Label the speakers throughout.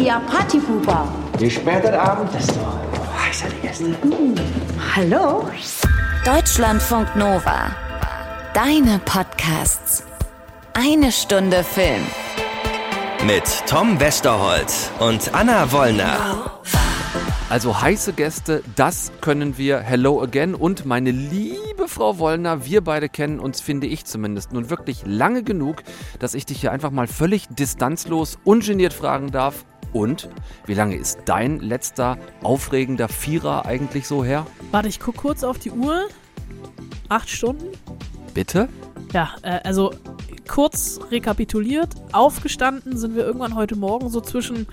Speaker 1: ja Partypuper.
Speaker 2: Je später der Abend, desto heißer die Gäste.
Speaker 1: Hallo?
Speaker 3: Deutschlandfunk Nova. Deine Podcasts. Eine Stunde Film.
Speaker 4: Mit Tom Westerholt und Anna Wollner.
Speaker 5: Also heiße Gäste, das können wir. Hello again. Und meine liebe Frau Wollner, wir beide kennen uns, finde ich zumindest, nun wirklich lange genug, dass ich dich hier einfach mal völlig distanzlos, ungeniert fragen darf. Und wie lange ist dein letzter aufregender Vierer eigentlich so her?
Speaker 6: Warte, ich guck kurz auf die Uhr. 8 Stunden?
Speaker 5: Bitte?
Speaker 6: Ja, also kurz rekapituliert. Aufgestanden sind wir irgendwann heute Morgen so zwischen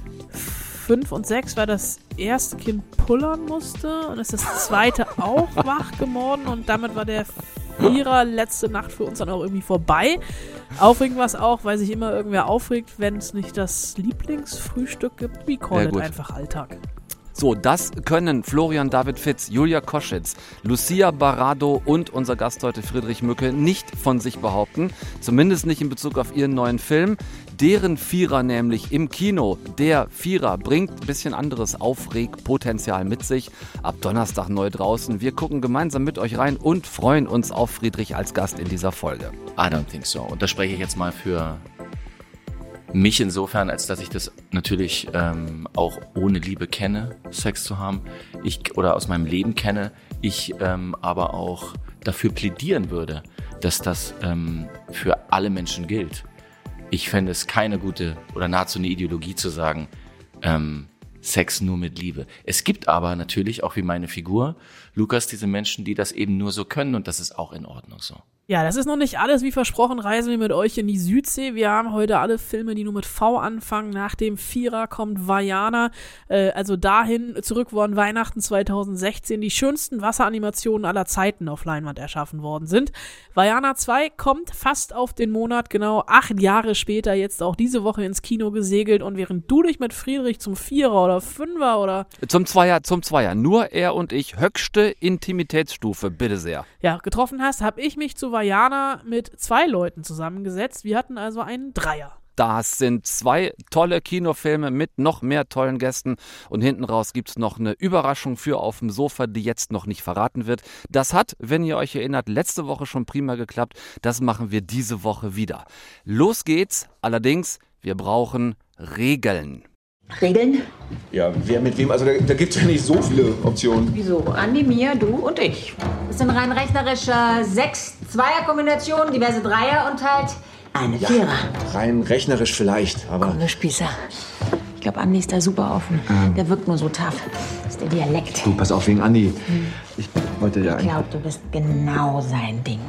Speaker 6: 5 und 6, weil das erste Kind pullern musste und ist das zweite auch wach geworden und damit war der Vierer letzte Nacht für uns dann auch irgendwie vorbei. Aufregend war es auch, weil sich immer irgendwer aufregt, wenn es nicht das Lieblingsfrühstück gibt. We call it einfach Alltag.
Speaker 5: So, das können Florian David Fitz, Julia Koschitz, Lucia Barrado und unser Gast heute Friedrich Mücke nicht von sich behaupten. Zumindest nicht in Bezug auf ihren neuen Film. Deren Vierer nämlich im Kino, der Vierer, bringt ein bisschen anderes Aufregpotenzial mit sich. Ab Donnerstag neu draußen. Wir gucken gemeinsam mit euch rein und freuen uns auf Friedrich als Gast in dieser Folge.
Speaker 7: I don't think so. Und da spreche ich jetzt mal für mich insofern, als dass ich das natürlich auch ohne Liebe kenne, Sex zu haben. Oder aus meinem Leben kenne. Ich aber auch dafür plädieren würde, dass das für alle Menschen gilt. Ich fände es keine gute oder nahezu eine Ideologie zu sagen, Sex nur mit Liebe. Es gibt aber natürlich, auch wie meine Figur, Lukas, diese Menschen, die das eben nur so können und das ist auch in Ordnung so.
Speaker 6: Ja, das ist noch nicht alles. Wie versprochen reisen wir mit euch in die Südsee. Wir haben heute alle Filme, die nur mit V anfangen. Nach dem Vierer kommt Vaiana. Also dahin zurück, wo an Weihnachten 2016 die schönsten Wasseranimationen aller Zeiten auf Leinwand erschaffen worden sind. Vaiana 2 kommt fast auf den Monat, genau 8 Jahre später, jetzt auch diese Woche ins Kino gesegelt. Und während du dich mit Friedrich zum Vierer oder Fünfer oder...
Speaker 5: Zum Zweier. Nur er und ich, höchste Intimitätsstufe, bitte sehr.
Speaker 6: Ja, getroffen hast, habe ich mich zu Vaiana mit 2 Leuten zusammengesetzt. Wir hatten also einen Dreier.
Speaker 5: Das sind 2 tolle Kinofilme mit noch mehr tollen Gästen. Und hinten raus gibt es noch eine Überraschung für auf dem Sofa, die jetzt noch nicht verraten wird. Das hat, wenn ihr euch erinnert, letzte Woche schon prima geklappt. Das machen wir diese Woche wieder. Los geht's. Allerdings, wir brauchen Regeln.
Speaker 1: Regeln?
Speaker 2: Ja, wer mit wem? Also da gibt es ja nicht so viele Optionen.
Speaker 1: Wieso? Andi, Mia, du und ich. Das sind rein rechnerisch 6 Zweier-Kombinationen, diverse Dreier und halt eine Vierer.
Speaker 2: Rein rechnerisch vielleicht, aber...
Speaker 1: Komm, du Spießer. Ich glaube, Andi ist da super offen. Der wirkt nur so tough. Das ist der Dialekt.
Speaker 2: Du, pass auf, wegen Andi. Ich wollte ja
Speaker 1: Ich glaube, du bist genau sein Ding.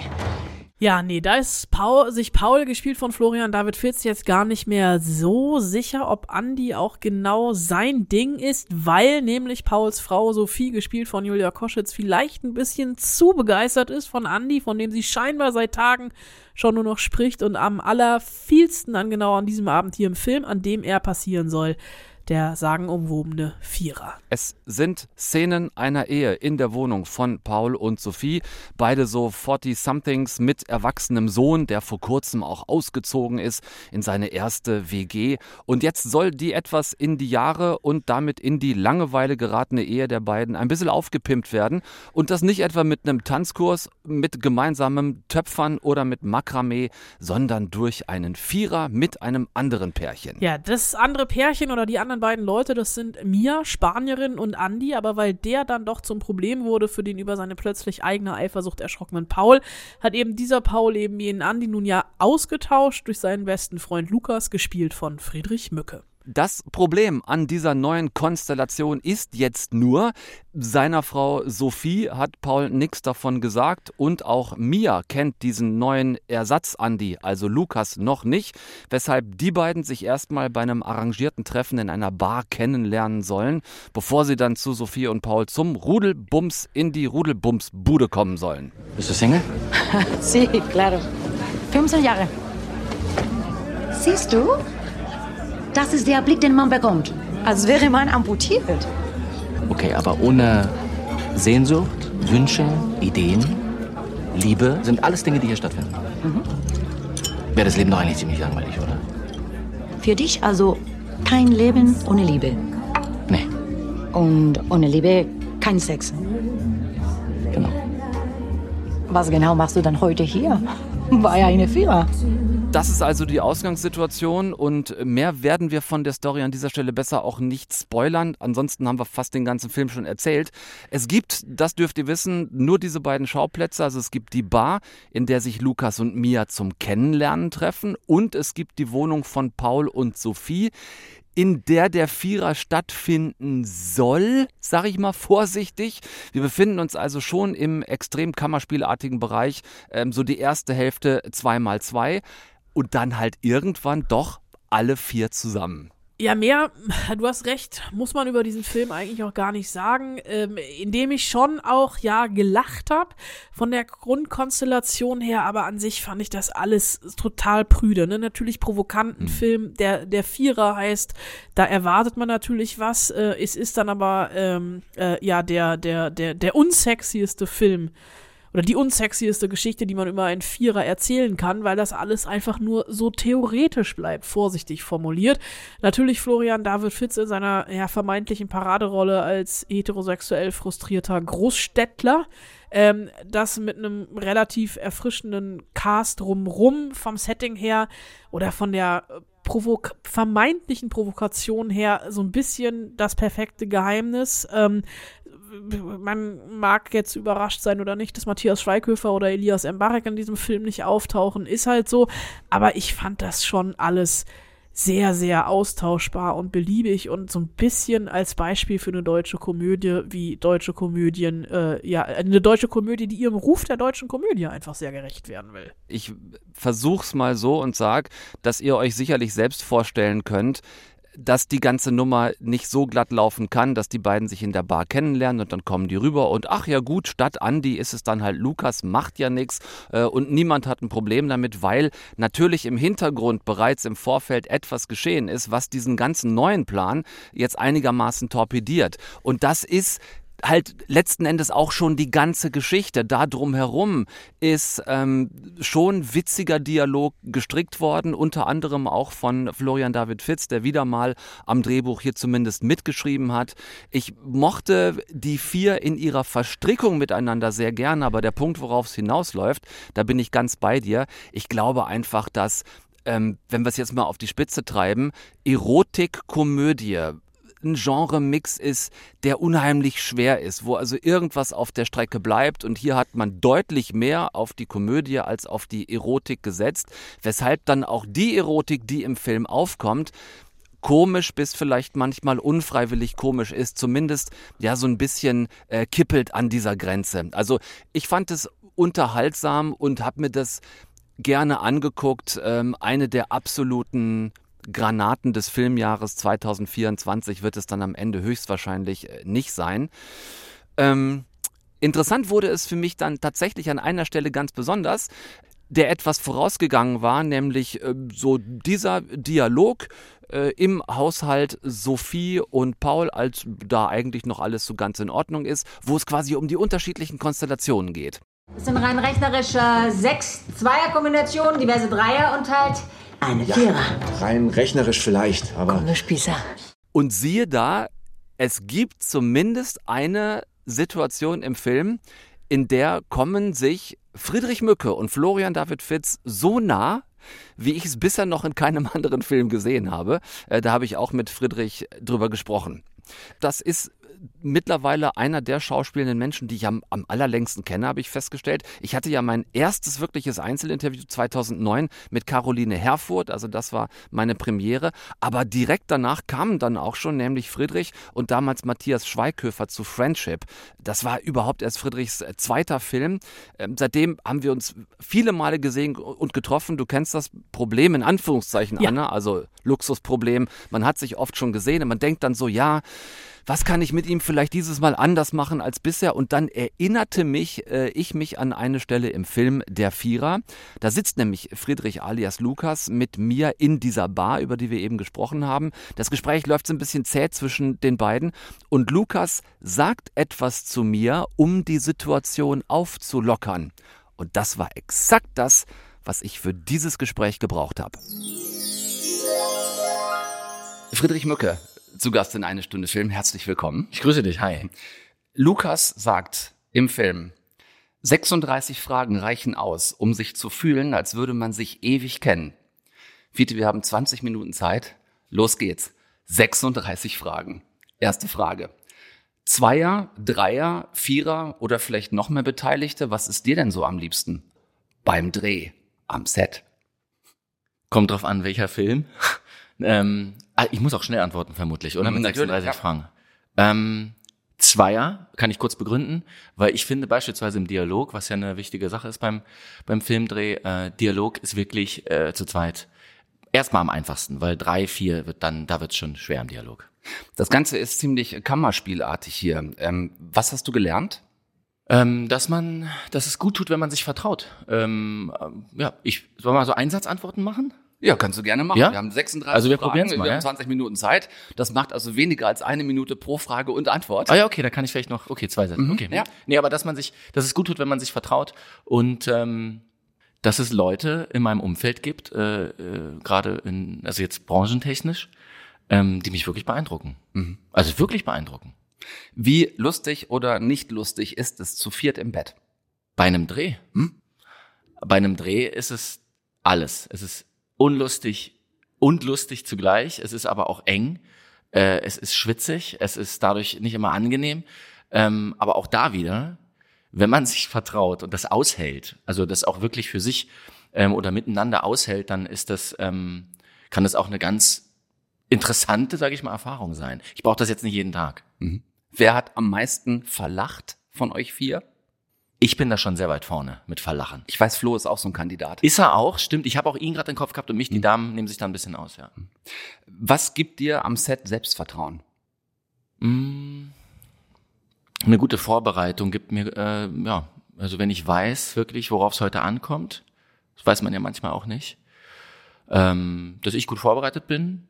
Speaker 6: Ja, nee, da ist sich Paul, gespielt von Florian David Fitz, jetzt gar nicht mehr so sicher, ob Andi auch genau sein Ding ist, weil nämlich Pauls Frau Sophie, gespielt von Julia Koschitz, vielleicht ein bisschen zu begeistert ist von Andi, von dem sie scheinbar seit Tagen schon nur noch spricht und am allervielsten dann genau an diesem Abend hier im Film, an dem er passieren soll, der sagenumwobene Vierer.
Speaker 5: Es sind Szenen einer Ehe in der Wohnung von Paul und Sophie. Beide so 40-somethings mit erwachsenem Sohn, der vor kurzem auch ausgezogen ist in seine erste WG. Und jetzt soll die etwas in die Jahre und damit in die Langeweile geratene Ehe der beiden ein bisschen aufgepimpt werden. Und das nicht etwa mit einem Tanzkurs, mit gemeinsamem Töpfern oder mit Makramee, sondern durch einen Vierer mit einem anderen Pärchen.
Speaker 6: Ja, das andere Pärchen oder die anderen beiden Leute, das sind Mia, Spanierin, und Andi, aber weil der dann doch zum Problem wurde für den über seine plötzlich eigene Eifersucht erschrockenen Paul, hat eben dieser Paul eben jenen Andi nun ja ausgetauscht durch seinen besten Freund Lukas, gespielt von Friedrich Mücke.
Speaker 5: Das Problem an dieser neuen Konstellation ist jetzt nur, seiner Frau Sophie hat Paul nichts davon gesagt und auch Mia kennt diesen neuen Ersatz-Andi, also Lukas, noch nicht, weshalb die beiden sich erstmal bei einem arrangierten Treffen in einer Bar kennenlernen sollen, bevor sie dann zu Sophie und Paul zum Rudelbums in die Rudelbums-Bude kommen sollen.
Speaker 7: Bist du Single?
Speaker 1: Sí, claro. 15 Jahre. Siehst du? Das ist der Blick, den man bekommt. Als wäre man amputiert.
Speaker 7: Okay, aber ohne Sehnsucht, Wünsche, Ideen, Liebe sind alles Dinge, die hier stattfinden. Wäre das Leben doch eigentlich ziemlich langweilig, oder?
Speaker 1: Für dich also
Speaker 8: kein Leben ohne Liebe.
Speaker 7: Nee,
Speaker 8: Und ohne Liebe kein Sex.
Speaker 7: genau.
Speaker 8: Was genau machst du dann heute hier? Bei einer Vierer.
Speaker 5: Das ist also die Ausgangssituation und mehr werden wir von der Story an dieser Stelle besser auch nicht spoilern. Ansonsten haben wir fast den ganzen Film schon erzählt. Es gibt, das dürft ihr wissen, nur diese beiden Schauplätze. Also es gibt die Bar, in der sich Lukas und Mia zum Kennenlernen treffen, und es gibt die Wohnung von Paul und Sophie, in der Vierer stattfinden soll, sage ich mal vorsichtig. Wir befinden uns also schon im extrem kammerspielartigen Bereich, so die erste Hälfte 2x2 und dann halt irgendwann doch alle 4 zusammen.
Speaker 6: Ja, mehr, du hast recht, muss man über diesen Film eigentlich auch gar nicht sagen, indem ich schon auch, ja, gelacht habe von der Grundkonstellation her, aber an sich fand ich das alles total prüde, ne? Natürlich provokanten Film, der Vierer heißt, da erwartet man natürlich was, es ist dann aber, ja, der unsexieste Film, oder die unsexieste Geschichte, die man über einen Vierer erzählen kann, weil das alles einfach nur so theoretisch bleibt, vorsichtig formuliert. Natürlich Florian David Fitz in seiner vermeintlichen Paraderolle als heterosexuell frustrierter Großstädtler, das mit einem relativ erfrischenden Cast drumrum vom Setting her oder von der vermeintlichen Provokation her so ein bisschen das perfekte Geheimnis. Man mag jetzt überrascht sein oder nicht, dass Matthias Schweighöfer oder Elias Mbarek in diesem Film nicht auftauchen, ist halt so, aber ich fand das schon alles sehr, sehr austauschbar und beliebig und so ein bisschen als Beispiel für eine deutsche Komödie, wie deutsche Komödien, eine deutsche Komödie, die ihrem Ruf der deutschen Komödie einfach sehr gerecht werden will.
Speaker 5: Ich versuch's mal so und sag, dass ihr euch sicherlich selbst vorstellen könnt, dass die ganze Nummer nicht so glatt laufen kann, dass die beiden sich in der Bar kennenlernen und dann kommen die rüber und ach ja gut, statt Andi ist es dann halt Lukas, macht ja nichts und niemand hat ein Problem damit, weil natürlich im Hintergrund bereits im Vorfeld etwas geschehen ist, was diesen ganzen neuen Plan jetzt einigermaßen torpediert. Und das ist halt letzten Endes auch schon die ganze Geschichte. Da drumherum ist schon witziger Dialog gestrickt worden, unter anderem auch von Florian David Fitz, der wieder mal am Drehbuch hier zumindest mitgeschrieben hat. Ich mochte die 4 in ihrer Verstrickung miteinander sehr gern, aber der Punkt, worauf es hinausläuft, da bin ich ganz bei dir. Ich glaube einfach, dass, wenn wir es jetzt mal auf die Spitze treiben, Erotik-Komödie ein Genre-Mix ist, der unheimlich schwer ist, wo also irgendwas auf der Strecke bleibt, und hier hat man deutlich mehr auf die Komödie als auf die Erotik gesetzt, weshalb dann auch die Erotik, die im Film aufkommt, komisch bis vielleicht manchmal unfreiwillig komisch ist, zumindest ja so ein bisschen kippelt an dieser Grenze. Also ich fand es unterhaltsam und habe mir das gerne angeguckt, eine der absoluten Granaten des Filmjahres 2024 wird es dann am Ende höchstwahrscheinlich nicht sein. Interessant wurde es für mich dann tatsächlich an einer Stelle ganz besonders, der etwas vorausgegangen war, nämlich so dieser Dialog im Haushalt Sophie und Paul, als da eigentlich noch alles so ganz in Ordnung ist, wo es quasi um die unterschiedlichen Konstellationen geht.
Speaker 1: Es sind rein rechnerische 6-Zweier-Kombinationen, diverse Dreier und halt eine Vierer.
Speaker 2: Rein rechnerisch vielleicht, aber...
Speaker 8: Spießer.
Speaker 5: Und siehe da, es gibt zumindest eine Situation im Film, in der kommen sich Friedrich Mücke und Florian David Fitz so nah, wie ich es bisher noch in keinem anderen Film gesehen habe. Da habe ich auch mit Friedrich drüber gesprochen. Das ist mittlerweile einer der schauspielenden Menschen, die ich am allerlängsten kenne, habe ich festgestellt. Ich hatte ja mein erstes wirkliches Einzelinterview 2009 mit Caroline Herfurth, also das war meine Premiere, aber direkt danach kamen dann auch schon nämlich Friedrich und damals Matthias Schweighöfer zu Friendship. Das war überhaupt erst Friedrichs zweiter Film. Seitdem haben wir uns viele Male gesehen und getroffen. Du kennst das Problem in Anführungszeichen,
Speaker 6: ja.
Speaker 5: Anna, also Luxusproblem. Man hat sich oft schon gesehen und man denkt dann so, ja, was kann ich mit ihm vielleicht dieses Mal anders machen als bisher? Und dann erinnerte ich mich an eine Stelle im Film Der Vierer. Da sitzt nämlich Friedrich alias Lukas mit mir in dieser Bar, über die wir eben gesprochen haben. Das Gespräch läuft so ein bisschen zäh zwischen den beiden. Und Lukas sagt etwas zu mir, um die Situation aufzulockern. Und das war exakt das, was ich für dieses Gespräch gebraucht habe. Friedrich Mücke, zu Gast in Eine Stunde Film. Herzlich willkommen.
Speaker 7: Ich grüße dich, hi.
Speaker 5: Lukas sagt im Film, 36 Fragen reichen aus, um sich zu fühlen, als würde man sich ewig kennen. Fiete, wir haben 20 Minuten Zeit. Los geht's. 36 Fragen. Erste Frage. Zweier, Dreier, Vierer oder vielleicht noch mehr Beteiligte? Was ist dir denn so am liebsten? Beim Dreh, am Set.
Speaker 7: Kommt drauf an, welcher Film. Ich muss auch schnell antworten, vermutlich, oder? Mit 36 ja. Fragen. Zweier, kann ich kurz begründen, weil ich finde beispielsweise im Dialog, was ja eine wichtige Sache ist beim Filmdreh, Dialog ist wirklich zu zweit erstmal am einfachsten, weil 3, 4 da wird's schon schwer im Dialog.
Speaker 5: Das Ganze ist ziemlich kammerspielartig hier. Was hast du gelernt?
Speaker 7: Dass es gut tut, wenn man sich vertraut. Ich soll mal so Einsatzantworten machen?
Speaker 5: Ja, kannst du gerne machen.
Speaker 7: Ja?
Speaker 5: Wir haben 36
Speaker 7: also wir
Speaker 5: Fragen,
Speaker 7: mal,
Speaker 5: wir haben 20 Minuten Zeit. Das macht also weniger als 1 Minute pro Frage und Antwort.
Speaker 7: Ah ja, okay, da kann ich vielleicht noch, 2 Sätze. Okay.
Speaker 5: Ja.
Speaker 7: Nee, aber dass es gut tut, wenn man sich vertraut und dass es Leute in meinem Umfeld gibt, gerade also jetzt branchentechnisch, die mich wirklich beeindrucken. Also wirklich beeindrucken.
Speaker 5: Wie lustig oder nicht lustig ist es zu viert im Bett?
Speaker 7: Bei einem Dreh? Bei einem Dreh ist es alles. Es ist unlustig und lustig zugleich. Es ist aber auch eng. Es ist schwitzig. Es ist dadurch nicht immer angenehm. Aber auch da wieder, wenn man sich vertraut und das aushält, also das auch wirklich für sich oder miteinander aushält, dann ist das, kann das auch eine ganz interessante, sage ich mal, Erfahrung sein. Ich brauche das jetzt nicht jeden Tag.
Speaker 5: Wer hat am meisten verlacht von euch 4?
Speaker 7: Ich bin da schon sehr weit vorne mit Verlachen.
Speaker 5: Ich weiß, Flo ist auch so ein Kandidat.
Speaker 7: Ist er auch, stimmt. Ich habe auch ihn gerade im Kopf gehabt und mich, die Damen nehmen sich da ein bisschen aus, ja.
Speaker 5: Was gibt dir am Set Selbstvertrauen?
Speaker 7: Eine gute Vorbereitung gibt mir, also wenn ich weiß wirklich, worauf es heute ankommt, das weiß man ja manchmal auch nicht, dass ich gut vorbereitet bin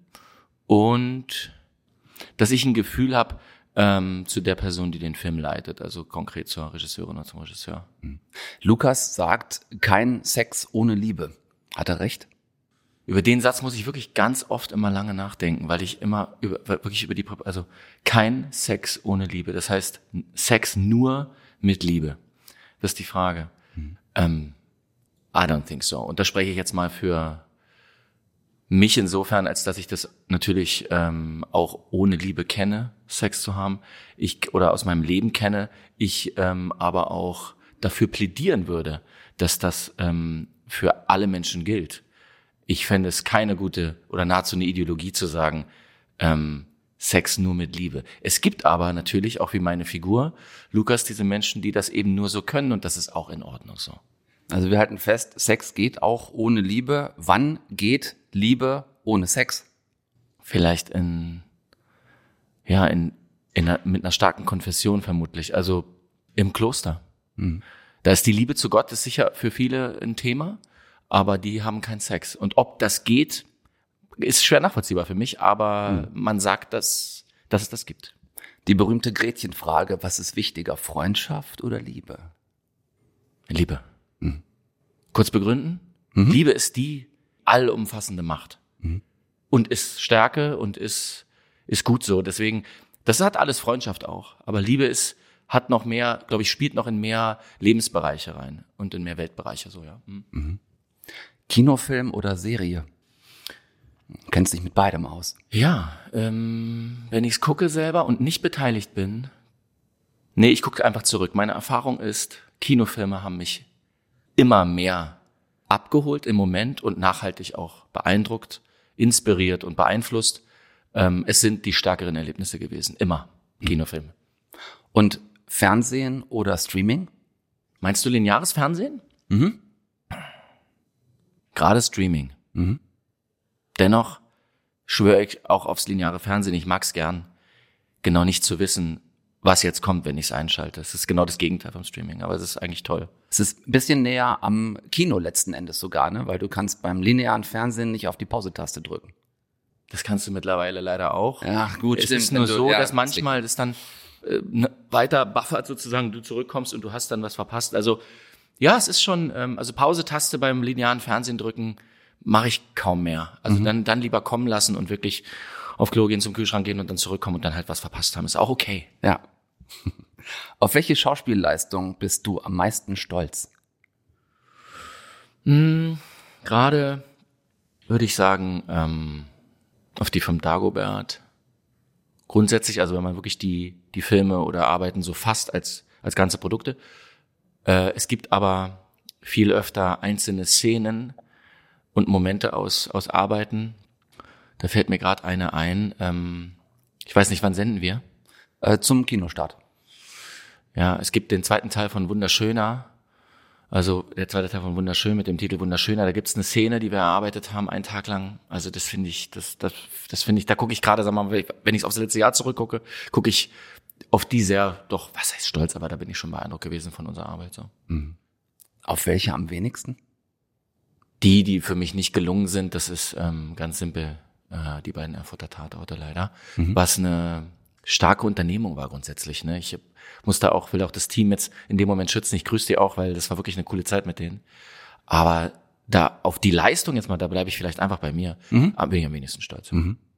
Speaker 7: und dass ich ein Gefühl habe, zu der Person, die den Film leitet, also konkret zur Regisseurin oder zum Regisseur.
Speaker 5: Lukas sagt, kein Sex ohne Liebe. Hat er recht?
Speaker 7: Über den Satz muss ich wirklich ganz oft immer lange nachdenken, weil ich immer also kein Sex ohne Liebe. Das heißt, Sex nur mit Liebe. Das ist die Frage. I don't think so. Und da spreche ich jetzt mal für mich insofern, als dass ich das natürlich auch ohne Liebe kenne, Sex zu haben, oder aus meinem Leben kenne, ich aber auch dafür plädieren würde, dass das für alle Menschen gilt. Ich fände es keine gute oder nahezu eine Ideologie zu sagen, Sex nur mit Liebe. Es gibt aber natürlich auch wie meine Figur, Lukas, diese Menschen, die das eben nur so können und das ist auch in Ordnung so.
Speaker 5: Also wir halten fest, Sex geht auch ohne Liebe. Wann geht Liebe ohne Sex?
Speaker 7: Vielleicht mit einer starken Konfession vermutlich, also im Kloster. Da ist die Liebe zu Gott, ist sicher für viele ein Thema, aber die haben keinen Sex. Und ob das geht, ist schwer nachvollziehbar für mich, aber man sagt, dass es das gibt.
Speaker 5: Die berühmte Gretchenfrage, was ist wichtiger, Freundschaft oder Liebe?
Speaker 7: Liebe. Kurz begründen? Liebe ist die allumfassende Macht. Und ist Stärke und ist gut so. Deswegen, das hat alles Freundschaft auch. Aber Liebe hat noch mehr, glaube ich, spielt noch in mehr Lebensbereiche rein und in mehr Weltbereiche so, ja.
Speaker 5: Kinofilm oder Serie? Du kennst dich mit beidem aus.
Speaker 7: Ja, wenn ich es gucke selber und nicht beteiligt bin, ich gucke einfach zurück. Meine Erfahrung ist, Kinofilme haben mich immer mehr abgeholt im Moment und nachhaltig auch beeindruckt, inspiriert und beeinflusst. Es sind die stärkeren Erlebnisse gewesen, immer Kinofilme.
Speaker 5: Und Fernsehen oder Streaming?
Speaker 7: Meinst du lineares Fernsehen? Gerade Streaming. Dennoch schwöre ich auch aufs lineare Fernsehen. Ich mag's gern, genau nicht zu wissen, was jetzt kommt, wenn ich es einschalte. Es ist genau das Gegenteil vom Streaming, aber es ist eigentlich toll.
Speaker 5: Es ist ein bisschen näher am Kino letzten Endes sogar, ne? Weil du kannst beim linearen Fernsehen nicht auf die Pause-Taste drücken.
Speaker 7: Das kannst du mittlerweile leider auch.
Speaker 5: Ja, gut,
Speaker 7: es
Speaker 5: stimmt.
Speaker 7: ist nur so, dass manchmal das dann weiter buffert sozusagen, du zurückkommst und du hast dann was verpasst. Also ja, es ist schon, also Pause-Taste beim linearen Fernsehen drücken mache ich kaum mehr. Also dann lieber kommen lassen und wirklich auf Klo gehen, zum Kühlschrank gehen und dann zurückkommen und dann halt was verpasst haben. Ist auch okay.
Speaker 5: Ja. Auf welche Schauspielleistung bist du am meisten stolz?
Speaker 7: Gerade würde ich sagen, auf die vom Dagobert. Grundsätzlich, also wenn man wirklich die Filme oder Arbeiten so fasst als ganze Produkte. Es gibt aber viel öfter einzelne Szenen und Momente aus Arbeiten. Da fällt mir gerade eine ein. Ich weiß nicht, wann senden wir?
Speaker 5: Zum Kinostart.
Speaker 7: Ja, es gibt den zweiten Teil von Wunderschöner. Also der zweite Teil von Wunderschön mit dem Titel Wunderschöner. Da gibt's eine Szene, die wir erarbeitet haben, einen Tag lang. Also das finde ich, das finde ich, da gucke ich gerade, sag mal, wenn ich aufs letzte Jahr zurückgucke, gucke ich auf die sehr, doch, was heißt stolz, aber da bin ich schon beeindruckt gewesen von unserer Arbeit. So.
Speaker 5: Mhm. Auf welche am wenigsten?
Speaker 7: Die für mich nicht gelungen sind, das ist ganz simpel die beiden Erfurter Tatorte leider, was eine starke Unternehmung war grundsätzlich. Ne? Ich will auch das Team jetzt in dem Moment schützen. Ich grüße die auch, weil das war wirklich eine coole Zeit mit denen. Aber da auf die Leistung jetzt mal, da bleibe ich vielleicht einfach bei mir, bin ich am wenigsten stolz.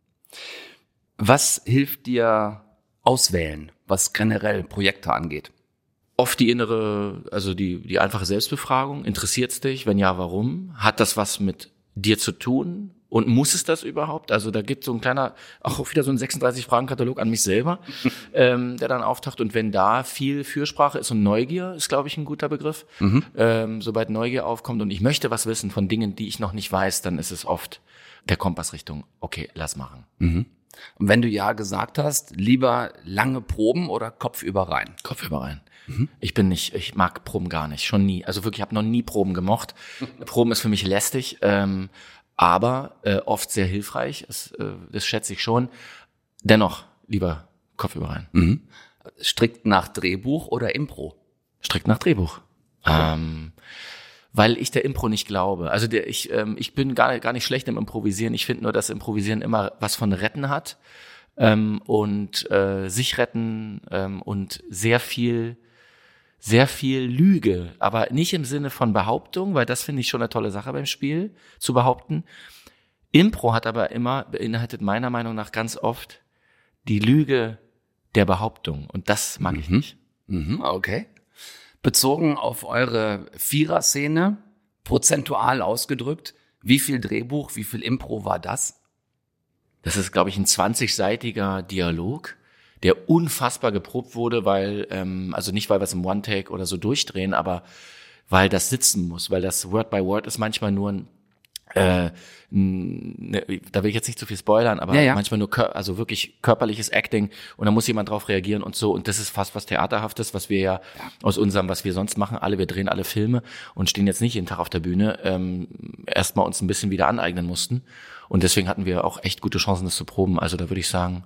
Speaker 5: Was hilft dir auswählen, was generell Projekte angeht?
Speaker 7: Oft die innere, also die einfache Selbstbefragung. Interessiert's dich? Wenn ja, warum? Hat das was mit dir zu tun? Und muss es das überhaupt? Also da gibt so ein kleiner, auch wieder so ein 36-Fragen-Katalog an mich selber, der dann auftaucht. Und wenn da viel Fürsprache ist und Neugier, ist, glaube ich, ein guter Begriff. Sobald Neugier aufkommt und ich möchte was wissen von Dingen, die ich noch nicht weiß, dann ist es oft der Kompass Richtung, okay, lass machen.
Speaker 5: Und wenn du ja gesagt hast, lieber lange Proben oder kopfüber rein?
Speaker 7: Kopfüber rein. Ich mag Proben gar nicht, schon nie. Also wirklich, ich habe noch nie Proben gemocht. Proben ist für mich lästig, aber oft sehr hilfreich. Das schätze ich schon. Dennoch lieber kopfüber rein.
Speaker 5: Strikt nach Drehbuch oder Impro?
Speaker 7: Strikt nach Drehbuch. Weil ich der Impro nicht glaube. Also ich bin gar nicht schlecht im Improvisieren. Ich finde nur, dass Improvisieren immer was von Retten hat und sich retten und sehr viel Lüge, aber nicht im Sinne von Behauptung, weil das finde ich schon eine tolle Sache beim Spiel, zu behaupten. Impro hat aber beinhaltet meiner Meinung nach ganz oft die Lüge der Behauptung und das mag ich nicht.
Speaker 5: Okay. Bezogen auf eure Vierer-Szene, prozentual ausgedrückt, wie viel Drehbuch, wie viel Impro war das?
Speaker 7: Das ist, glaube ich, ein 20-seitiger Dialog, der unfassbar geprobt wurde, weil, also nicht, weil wir es im One-Take oder so durchdrehen, aber weil das sitzen muss, weil das Word by Word ist manchmal nur da will ich jetzt nicht zu viel spoilern, aber manchmal nur also wirklich körperliches Acting und da muss jemand drauf reagieren und so und das ist fast was Theaterhaftes, was wir aus unserem, was wir sonst machen, wir drehen alle Filme und stehen jetzt nicht jeden Tag auf der Bühne, erstmal uns ein bisschen wieder aneignen mussten und deswegen hatten wir auch echt gute Chancen, das zu proben, also da würde ich sagen,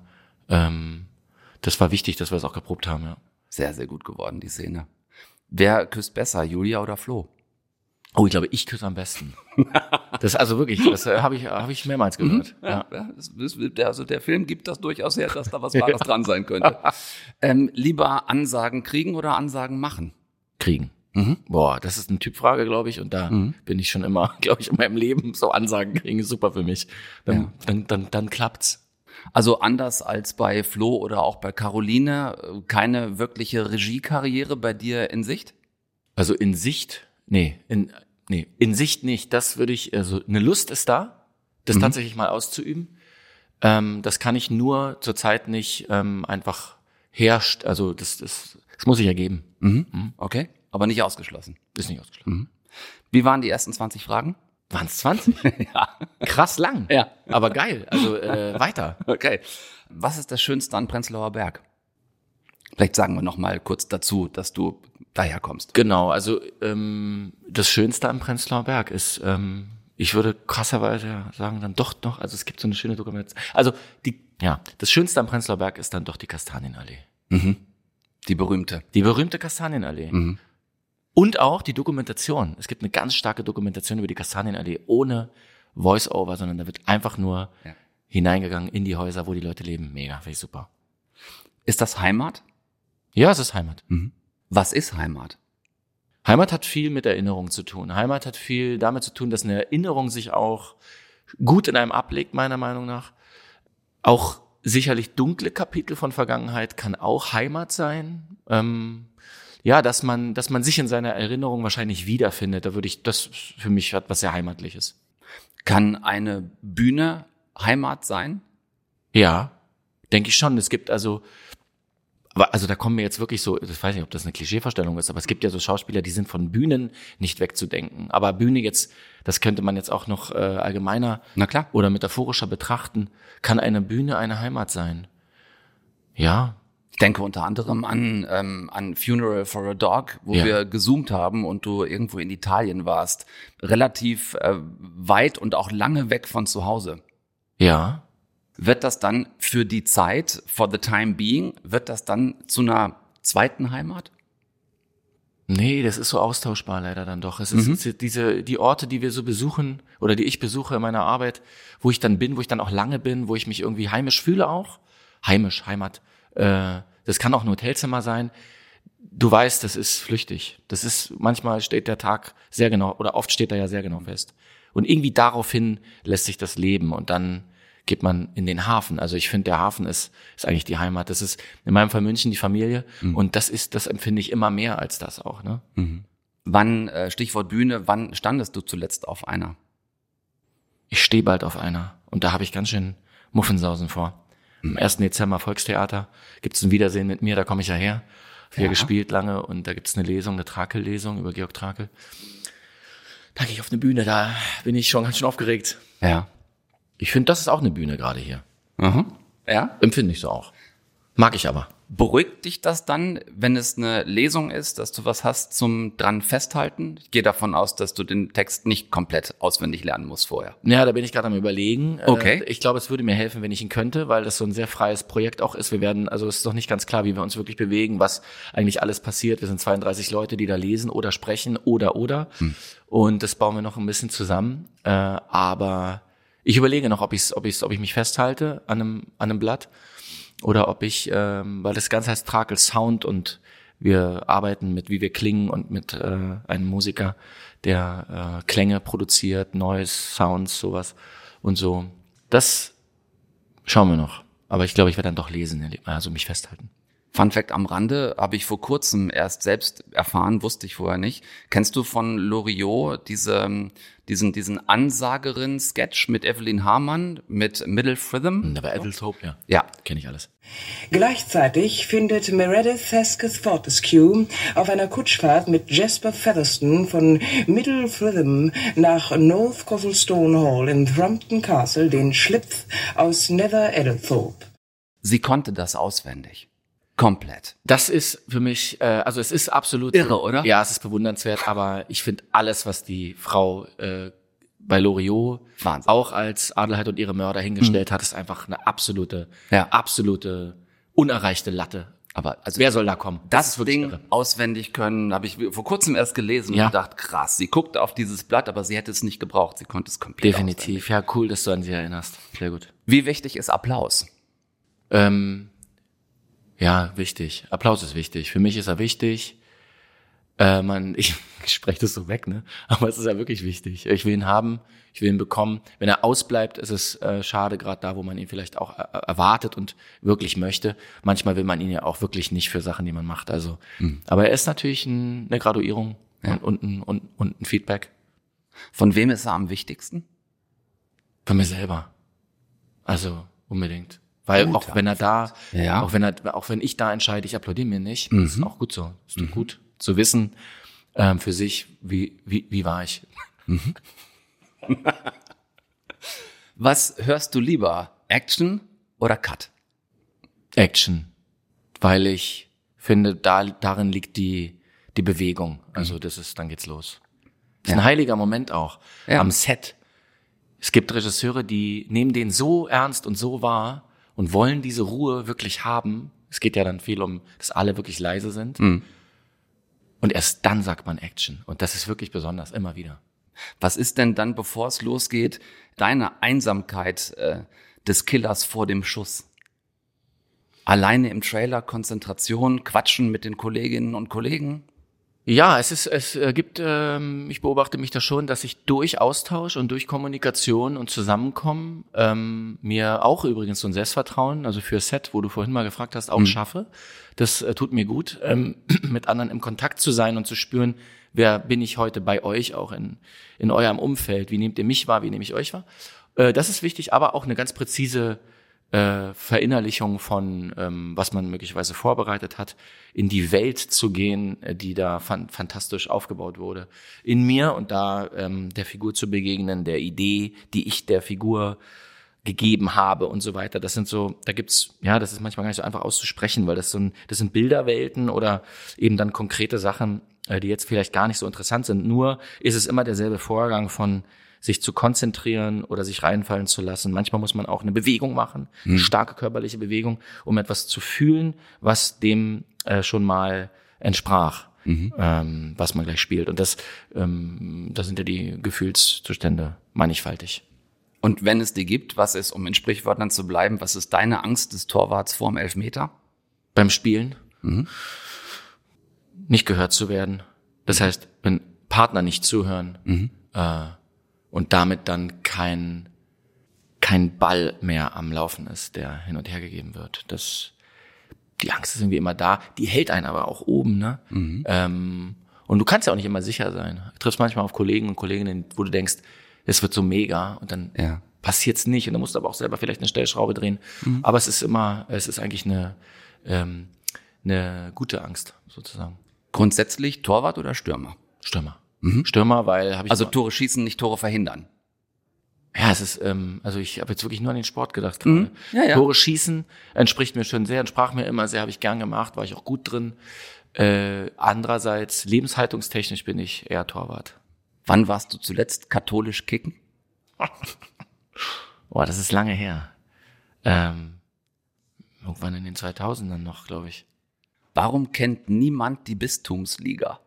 Speaker 7: das war wichtig, dass wir es auch geprobt haben, ja.
Speaker 5: Sehr, sehr gut geworden, die Szene. Wer küsst besser, Julia oder Flo?
Speaker 7: Oh, ich glaube, ich küsse am besten. Das also wirklich, das habe ich mehrmals gehört. Ja.
Speaker 5: Also der Film gibt das durchaus her, dass da was Wahres dran sein könnte. Lieber Ansagen kriegen oder Ansagen machen?
Speaker 7: Kriegen. Boah, das ist eine Typfrage, glaube ich, und da bin ich schon immer, glaube ich, in meinem Leben so Ansagen kriegen ist super für mich. Dann klappt's.
Speaker 5: Also anders als bei Flo oder auch bei Caroline, keine wirkliche Regiekarriere bei dir in Sicht?
Speaker 7: Also in Sicht? In Sicht nicht. Das würde ich, also eine Lust ist da, das tatsächlich mal auszuüben. Das kann ich nur zurzeit nicht einfach herrscht. Also das muss ich ergeben.
Speaker 5: Okay, aber nicht ausgeschlossen.
Speaker 7: Ist nicht ausgeschlossen.
Speaker 5: Wie waren die ersten 20 Fragen?
Speaker 7: Waren es 20?
Speaker 5: Ja.
Speaker 7: Krass lang.
Speaker 5: Ja.
Speaker 7: Aber geil. Also weiter.
Speaker 5: Okay. Was ist das Schönste an Prenzlauer Berg? Vielleicht sagen wir noch mal kurz dazu, dass du daher kommst.
Speaker 7: Genau, also das Schönste am Prenzlauer Berg ist, ich würde krasserweise sagen, dann doch noch, also es gibt so eine schöne Dokumentation. Also das Schönste am Prenzlauer Berg ist dann doch die Kastanienallee.
Speaker 5: Die berühmte
Speaker 7: Kastanienallee. Und auch die Dokumentation. Es gibt eine ganz starke Dokumentation über die Kastanienallee ohne Voice-Over, sondern da wird einfach nur hineingegangen in die Häuser, wo die Leute leben. Mega, finde ich super.
Speaker 5: Ist das Heimat?
Speaker 7: Ja, es ist Heimat.
Speaker 5: Was ist Heimat?
Speaker 7: Heimat hat viel mit Erinnerung zu tun. Heimat hat viel damit zu tun, dass eine Erinnerung sich auch gut in einem ablegt, meiner Meinung nach. Auch sicherlich dunkle Kapitel von Vergangenheit kann auch Heimat sein. Dass man sich in seiner Erinnerung wahrscheinlich wiederfindet. Das ist für mich was sehr Heimatliches.
Speaker 5: Kann eine Bühne Heimat sein?
Speaker 7: Ja, denke ich schon. Es gibt da kommen mir jetzt wirklich so, ich weiß nicht, ob das eine Klischeevorstellung ist, aber es gibt ja so Schauspieler, die sind von Bühnen nicht wegzudenken. Aber Bühne jetzt, das könnte man jetzt auch noch allgemeiner oder metaphorischer betrachten. Kann eine Bühne eine Heimat sein? Ja.
Speaker 5: Ich denke unter anderem an Funeral for a Dog, wo wir gezoomt haben und du irgendwo in Italien warst. Relativ weit und auch lange weg von zu Hause.
Speaker 7: Ja.
Speaker 5: Wird das dann für die Zeit, for the time being, wird das dann zu einer zweiten Heimat?
Speaker 7: Nee, das ist so austauschbar leider dann doch. Es ist die Orte, die wir so besuchen oder die ich besuche in meiner Arbeit, wo ich dann bin, wo ich dann auch lange bin, wo ich mich irgendwie heimisch fühle auch. Heimat. Das kann auch ein Hotelzimmer sein. Du weißt, das ist flüchtig. Manchmal steht der Tag sehr genau, oder oft steht er ja sehr genau fest. Und irgendwie daraufhin lässt sich das leben und dann geht man in den Hafen. Also ich finde, der Hafen ist eigentlich die Heimat. Das ist in meinem Fall München die Familie und das empfinde ich immer mehr als das auch. Ne?
Speaker 5: Wann, Stichwort Bühne, wann standest du zuletzt auf einer?
Speaker 7: Ich stehe bald auf einer und da habe ich ganz schön Muffensausen vor. Am 1. Dezember Volkstheater gibt's ein Wiedersehen mit mir, da komme ich ja her. Hier gespielt lange und da gibt's eine Lesung, eine Trakel-Lesung über Georg Trakel. Da gehe ich auf eine Bühne, da bin ich schon ganz schön aufgeregt.
Speaker 5: Ja.
Speaker 7: Ich finde, das ist auch eine Bühne gerade hier.
Speaker 5: Ja?
Speaker 7: Empfinde ich so auch. Mag ich aber.
Speaker 5: Beruhigt dich das dann, wenn es eine Lesung ist, dass du was hast zum dran festhalten? Ich gehe davon aus, dass du den Text nicht komplett auswendig lernen musst vorher.
Speaker 7: Ja, da bin ich gerade am Überlegen.
Speaker 5: Okay.
Speaker 7: Ich glaube, es würde mir helfen, wenn ich ihn könnte, weil das so ein sehr freies Projekt auch ist. Es ist noch nicht ganz klar, wie wir uns wirklich bewegen, was eigentlich alles passiert. Wir sind 32 Leute, die da lesen oder sprechen oder. Und das bauen wir noch ein bisschen zusammen. Aber ich überlege noch, ob ich mich festhalte an einem Blatt. Oder ob ich, weil das Ganze heißt Trakel Sound und wir arbeiten mit, wie wir klingen und mit einem Musiker, der Klänge produziert, Noise, Sounds, sowas und so. Das schauen wir noch. Aber ich glaube, ich werde dann doch lesen, also mich festhalten.
Speaker 5: Fun Fact am Rande, habe ich vor kurzem erst selbst erfahren, wusste ich vorher nicht. Kennst du von Loriot diesen Ansagerin-Sketch mit Evelyn Hamann, mit Middle Fritham?
Speaker 7: Aber Evelyn Hope, ja.
Speaker 5: Ja.
Speaker 7: Kenne ich alles.
Speaker 9: Gleichzeitig findet Meredith Hesketh Fortescue auf einer Kutschfahrt mit Jasper Featherston von Middle Fritham nach North Cosselstone Hall in Thrumpton Castle den Schlipf aus Nether Eddlethorpe.
Speaker 5: Sie konnte das auswendig. Komplett.
Speaker 7: Das ist für mich, es ist absolut
Speaker 5: irre, oder?
Speaker 7: Ja, es ist bewundernswert, aber ich finde alles, was die Frau bei Loriot
Speaker 5: Wahnsinn.
Speaker 7: Auch als Adelheid und ihre Mörder hingestellt hat, ist einfach eine absolute unerreichte Latte.
Speaker 5: Aber
Speaker 7: wer soll da kommen?
Speaker 5: Das Ding irre. Auswendig können, habe ich vor kurzem erst gelesen und gedacht, krass, sie guckte auf dieses Blatt, aber sie hätte es nicht gebraucht, sie konnte es komplett
Speaker 7: definitiv,
Speaker 5: auswendig.
Speaker 7: Ja, cool, dass du an sie erinnerst. Sehr gut.
Speaker 5: Wie wichtig ist Applaus?
Speaker 7: Ja, wichtig. Applaus ist wichtig. Für mich ist er wichtig. Ich spreche das so weg, ne? Aber es ist ja wirklich wichtig. Ich will ihn haben, ich will ihn bekommen. Wenn er ausbleibt, ist es schade, gerade da, wo man ihn vielleicht auch erwartet und wirklich möchte. Manchmal will man ihn ja auch wirklich nicht für Sachen, die man macht. Also, aber er ist natürlich eine Graduierung und ein Feedback.
Speaker 5: Von wem ist er am wichtigsten?
Speaker 7: Von mir selber. Also unbedingt. Weil auch wenn auch wenn ich da entscheide, ich applaudiere mir nicht, ist auch gut so. Ist doch gut zu wissen, für sich, wie war ich.
Speaker 5: Was hörst du lieber? Action oder Cut?
Speaker 7: Action. Weil ich finde, darin liegt die Bewegung. Also dann geht's los. Das ist ein heiliger Moment auch. Am Set. Es gibt Regisseure, die nehmen den so ernst und so wahr, und wollen diese Ruhe wirklich haben. Es geht ja dann viel um, dass alle wirklich leise sind. Und erst dann sagt man Action. Und das ist wirklich besonders, immer wieder.
Speaker 5: Was ist denn dann, bevor es losgeht, deine Einsamkeit des Killers vor dem Schuss? Alleine im Trailer, Konzentration, Quatschen mit den Kolleginnen und Kollegen?
Speaker 7: Ja, ich beobachte mich da schon, dass ich durch Austausch und durch Kommunikation und Zusammenkommen mir auch übrigens so ein Selbstvertrauen, also für Set, wo du vorhin mal gefragt hast, auch schaffe. Das tut mir gut, mit anderen im Kontakt zu sein und zu spüren, wer bin ich heute bei euch auch in eurem Umfeld, wie nehmt ihr mich wahr, wie nehme ich euch wahr. Das ist wichtig, aber auch eine ganz präzise Verinnerlichung von, was man möglicherweise vorbereitet hat, in die Welt zu gehen, die da fantastisch aufgebaut wurde. In mir und da der Figur zu begegnen, der Idee, die ich der Figur gegeben habe und so weiter. Das sind so, das ist manchmal gar nicht so einfach auszusprechen, weil das sind Bilderwelten oder eben dann konkrete Sachen, die jetzt vielleicht gar nicht so interessant sind. Nur ist es immer derselbe Vorgang von sich zu konzentrieren oder sich reinfallen zu lassen. Manchmal muss man auch eine Bewegung machen, eine starke körperliche Bewegung, um etwas zu fühlen, was dem schon mal entsprach, was man gleich spielt. Und das sind ja die Gefühlszustände mannigfaltig.
Speaker 5: Und wenn es die gibt, was ist, um in Sprichwörtern zu bleiben, was ist deine Angst des Torwarts vorm Elfmeter?
Speaker 7: Beim Spielen? Nicht gehört zu werden. Das heißt, wenn Partner nicht zuhören, und damit dann kein Ball mehr am Laufen ist, der hin und her gegeben wird. Die Angst ist irgendwie immer da, die hält einen aber auch oben, ne? Und du kannst ja auch nicht immer sicher sein. Du triffst manchmal auf Kollegen und Kolleginnen, wo du denkst, es wird so mega und dann passiert's nicht und dann musst du aber auch selber vielleicht eine Stellschraube drehen. Aber es ist eigentlich eine gute Angst, sozusagen.
Speaker 5: Grundsätzlich Torwart oder Stürmer?
Speaker 7: Stürmer. Stürmer, weil
Speaker 5: Tore schießen, nicht Tore verhindern.
Speaker 7: Ja, es ist, ich habe jetzt wirklich nur an den Sport gedacht gerade.
Speaker 5: Ja.
Speaker 7: Tore schießen entspricht mir schon sehr, entsprach mir immer sehr, habe ich gern gemacht, war ich auch gut drin. Andererseits, lebenshaltungstechnisch bin ich eher Torwart.
Speaker 5: Wann warst du zuletzt katholisch kicken?
Speaker 7: Boah, das ist lange her. Irgendwann in den 2000ern noch, glaube ich.
Speaker 5: Warum kennt niemand die Bistumsliga?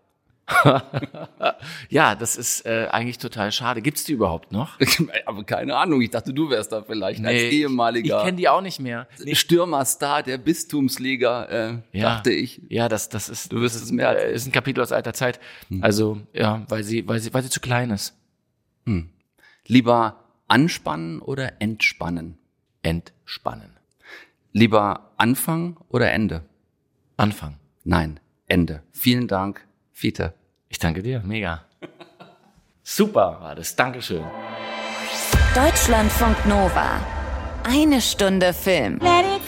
Speaker 7: Ja, das ist eigentlich total schade. Gibt's die überhaupt noch?
Speaker 5: Aber keine Ahnung, ich dachte, du wärst da vielleicht als ehemaliger
Speaker 7: ich kenne die auch nicht mehr.
Speaker 5: Stürmerstar der Bistumsliga, dachte ich.
Speaker 7: Ja, das ist,
Speaker 5: du wirst es mehr.
Speaker 7: Ist ein Kapitel aus alter Zeit. Also, ja, weil sie zu klein ist.
Speaker 5: Lieber anspannen oder entspannen?
Speaker 7: Entspannen.
Speaker 5: Lieber Anfang oder Ende?
Speaker 7: Anfang.
Speaker 5: Nein, Ende. Vielen Dank, Fiete.
Speaker 7: Ich danke dir, mega. Super war das, Dankeschön.
Speaker 3: Deutschlandfunk Nova. Eine Stunde Film.
Speaker 1: Let it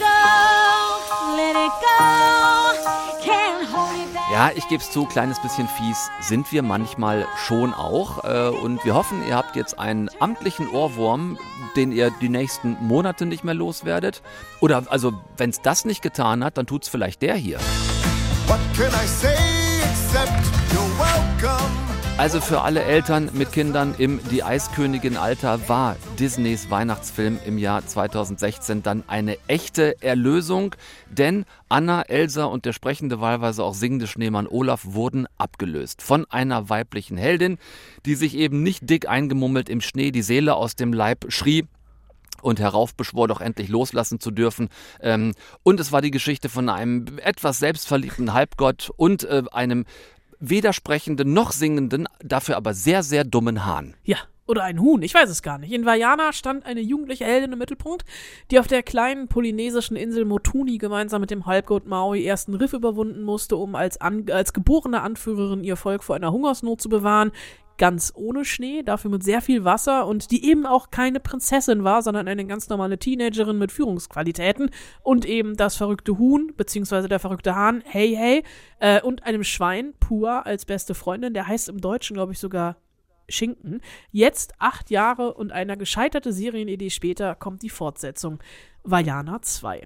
Speaker 1: go, can't hold it down.
Speaker 5: Ja, ich gebe es zu, kleines bisschen fies sind wir manchmal schon auch. Und wir hoffen, ihr habt jetzt einen amtlichen Ohrwurm, den ihr die nächsten Monate nicht mehr loswerdet. Oder also, wenn es das nicht getan hat, dann tut's vielleicht der hier.
Speaker 10: What can I say except you're welcome?
Speaker 5: Also für alle Eltern mit Kindern im Die Eiskönigin-Alter war Disneys Weihnachtsfilm im Jahr 2016 dann eine echte Erlösung, denn Anna, Elsa und der sprechende, wahlweise auch singende Schneemann Olaf wurden abgelöst von einer weiblichen Heldin, die sich eben nicht dick eingemummelt im Schnee die Seele aus dem Leib schrie und heraufbeschwor, doch endlich loslassen zu dürfen. Und es war die Geschichte von einem etwas selbstverliebten Halbgott und einem weder sprechenden noch singenden, dafür aber sehr, sehr dummen Hahn.
Speaker 6: Ja, oder ein Huhn, ich weiß es gar nicht. In Vaiana stand eine jugendliche Heldin im Mittelpunkt, die auf der kleinen polynesischen Insel Motuni gemeinsam mit dem Halbgott Maui ersten Riff überwunden musste, um als geborene Anführerin ihr Volk vor einer Hungersnot zu bewahren. Ganz ohne Schnee, dafür mit sehr viel Wasser und die eben auch keine Prinzessin war, sondern eine ganz normale Teenagerin mit Führungsqualitäten und eben das verrückte Huhn, beziehungsweise der verrückte Hahn, hey, und einem Schwein, Pua, als beste Freundin, der heißt im Deutschen, glaube ich, sogar Schinken. Jetzt, 8 Jahre und eine gescheiterte Serienidee später, kommt die Fortsetzung, Vaiana 2.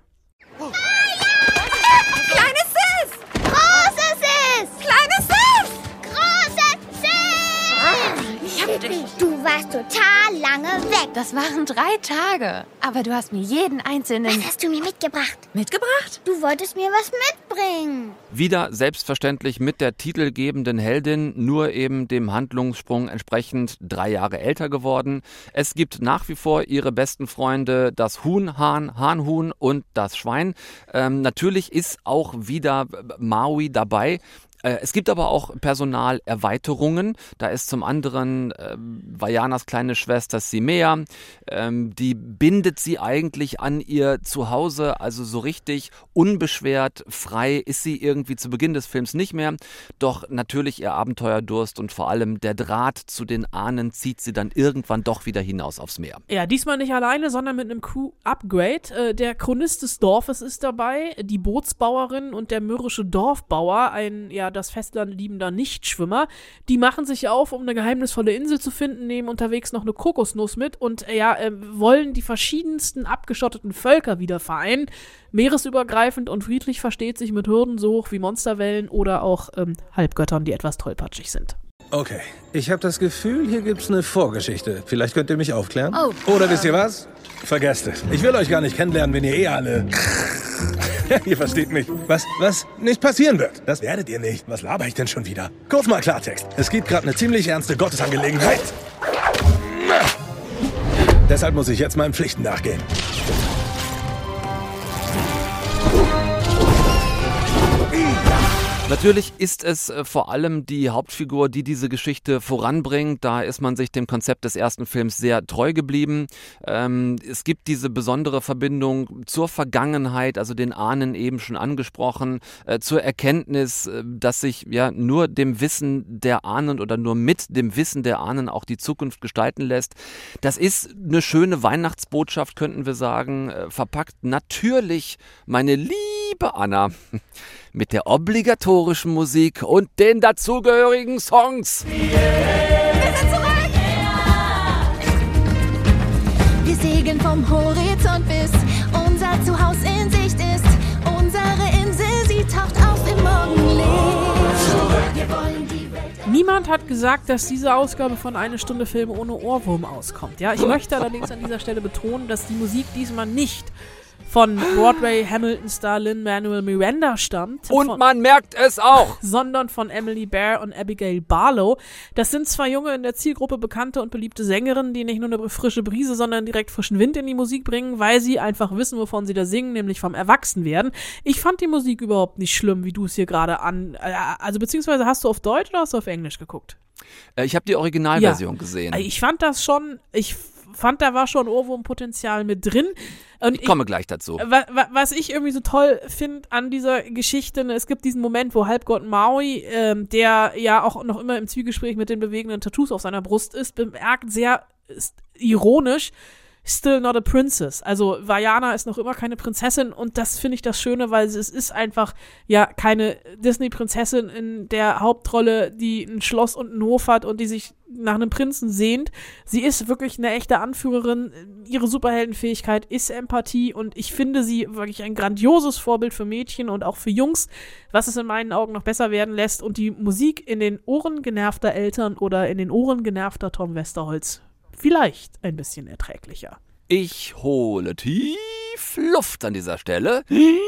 Speaker 11: Kleine Sis! Große Sis! Kleine Sis! Große Sis! Ich hab dich. Du warst total lange weg.
Speaker 12: Das waren 3 Tage. Aber du hast mir jeden einzelnen...
Speaker 11: Was hast du mir mitgebracht?
Speaker 12: Mitgebracht?
Speaker 11: Du wolltest mir was mitbringen.
Speaker 5: Wieder selbstverständlich mit der titelgebenden Heldin, nur eben dem Handlungssprung entsprechend 3 Jahre älter geworden. Es gibt nach wie vor ihre besten Freunde, das Huhn, Hahn, Hahnhuhn und das Schwein. Natürlich ist auch wieder Maui dabei. Es gibt aber auch Personalerweiterungen. Da ist zum anderen Vajanas kleine Schwester Simea. Die bindet sie eigentlich an ihr Zuhause, also so richtig unbeschwert, frei ist sie irgendwie zu Beginn des Films nicht mehr. Doch natürlich ihr Abenteuerdurst und vor allem der Draht zu den Ahnen zieht sie dann irgendwann doch wieder hinaus aufs Meer.
Speaker 6: Ja, diesmal nicht alleine, sondern mit einem Crew-Upgrade. Der Chronist des Dorfes ist dabei, die Bootsbauerin und der mürrische Dorfbauer, ein das Festland liebender Nichtschwimmer. Die machen sich auf, um eine geheimnisvolle Insel zu finden, nehmen unterwegs noch eine Kokosnuss mit und wollen die verschiedensten abgeschotteten Völker wieder vereinen. Meeresübergreifend und friedlich versteht sich mit Hürden so hoch wie Monsterwellen oder auch Halbgöttern, die etwas tollpatschig sind.
Speaker 13: Okay, ich habe das Gefühl, hier gibt's eine Vorgeschichte. Vielleicht könnt ihr mich aufklären?
Speaker 11: Oh.
Speaker 13: Oder wisst ihr was? Vergesst es. Ich will euch gar nicht kennenlernen, wenn ihr alle... Ihr versteht mich. Was nicht passieren wird. Das werdet ihr nicht. Was laber ich denn schon wieder? Kurz mal Klartext. Es gibt gerade eine ziemlich ernste Gottesangelegenheit. Deshalb muss ich jetzt meinen Pflichten nachgehen.
Speaker 5: Natürlich ist es vor allem die Hauptfigur, die diese Geschichte voranbringt. Da ist man sich dem Konzept des ersten Films sehr treu geblieben. Es gibt diese besondere Verbindung zur Vergangenheit, also den Ahnen eben schon angesprochen, zur Erkenntnis, dass sich nur dem Wissen der Ahnen oder nur mit dem Wissen der Ahnen auch die Zukunft gestalten lässt. Das ist eine schöne Weihnachtsbotschaft, könnten wir sagen, verpackt natürlich, meine liebe Anna, mit der obligatorischen Musik und den dazugehörigen Songs.
Speaker 11: Wir sind zurück! Wir segeln vom Horizont bis unser Zuhause in Sicht ist. Unsere Insel, sie taucht auf im Morgenlicht. Wir wollen die Welt...
Speaker 6: Niemand hat gesagt, dass diese Ausgabe von Eine Stunde Film ohne Ohrwurm auskommt. Ja, ich möchte allerdings an dieser Stelle betonen, dass die Musik diesmal nicht von Broadway-Hamilton-Star Lin-Manuel Miranda stammt.
Speaker 5: Und man merkt es auch.
Speaker 6: Sondern von Emily Bear und Abigail Barlow. Das sind zwei junge, in der Zielgruppe bekannte und beliebte Sängerinnen, die nicht nur eine frische Brise, sondern direkt frischen Wind in die Musik bringen, weil sie einfach wissen, wovon sie da singen, nämlich vom Erwachsenwerden. Ich fand die Musik überhaupt nicht schlimm, wie du es hier gerade beziehungsweise hast du auf Deutsch oder hast du auf Englisch geguckt?
Speaker 5: Ich habe die Originalversion gesehen.
Speaker 6: Ich fand das schon, da war schon Ohrwurmpotenzial mit drin. Und
Speaker 5: ich komme gleich dazu.
Speaker 6: Was ich irgendwie so toll finde an dieser Geschichte, es gibt diesen Moment, wo Halbgott Maui, der ja auch noch immer im Zwiegespräch mit den bewegenden Tattoos auf seiner Brust ist, bemerkt sehr ironisch, still not a princess. Also Vajana ist noch immer keine Prinzessin und das finde ich das Schöne, weil es ist einfach keine Disney-Prinzessin in der Hauptrolle, die ein Schloss und einen Hof hat und die sich nach einem Prinzen sehnt. Sie ist wirklich eine echte Anführerin. Ihre Superheldenfähigkeit ist Empathie und ich finde sie wirklich ein grandioses Vorbild für Mädchen und auch für Jungs, was es in meinen Augen noch besser werden lässt und die Musik in den Ohren genervter Eltern oder in den Ohren genervter Tom Westerholz vielleicht ein bisschen erträglicher.
Speaker 5: Ich hole tief Luft an dieser Stelle.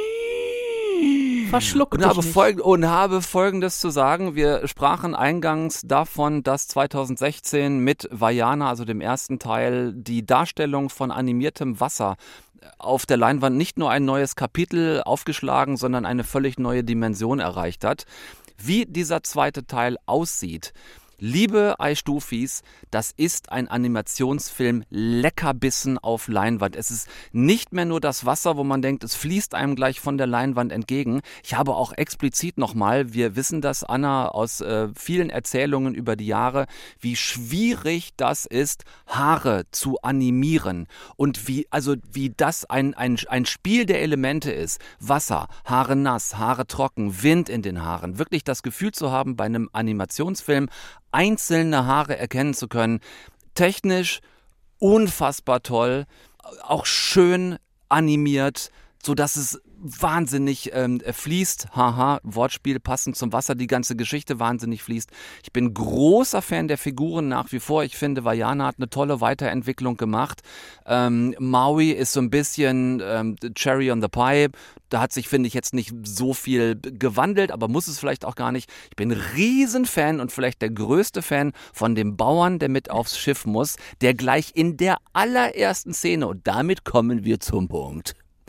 Speaker 6: Verschluck
Speaker 5: und habe Folgendes zu sagen. Wir sprachen eingangs davon, dass 2016 mit Vajana, also dem ersten Teil, die Darstellung von animiertem Wasser auf der Leinwand nicht nur ein neues Kapitel aufgeschlagen, sondern eine völlig neue Dimension erreicht hat. Wie dieser zweite Teil aussieht, liebe Eistufis, das ist ein Animationsfilm Leckerbissen auf Leinwand. Es ist nicht mehr nur das Wasser, wo man denkt, es fließt einem gleich von der Leinwand entgegen. Ich habe auch explizit nochmal, wir wissen das, Anna, aus vielen Erzählungen über die Jahre, wie schwierig das ist, Haare zu animieren und wie das ein Spiel der Elemente ist. Wasser, Haare nass, Haare trocken, Wind in den Haaren. Wirklich das Gefühl zu haben, bei einem Animationsfilm einzelne Haare erkennen zu können. Technisch unfassbar toll, auch schön animiert, sodass es wahnsinnig fließt. Haha, Wortspiel passend zum Wasser, die ganze Geschichte wahnsinnig fließt. Ich bin großer Fan der Figuren nach wie vor. Ich finde, Vajana hat eine tolle Weiterentwicklung gemacht. Maui ist so ein bisschen Cherry on the Pie. Da hat sich, finde ich, jetzt nicht so viel gewandelt, aber muss es vielleicht auch gar nicht. Ich bin ein Riesenfan und vielleicht der größte Fan von dem Bauern, der mit aufs Schiff muss, der gleich in der allerersten Szene, und damit kommen wir zum Punkt,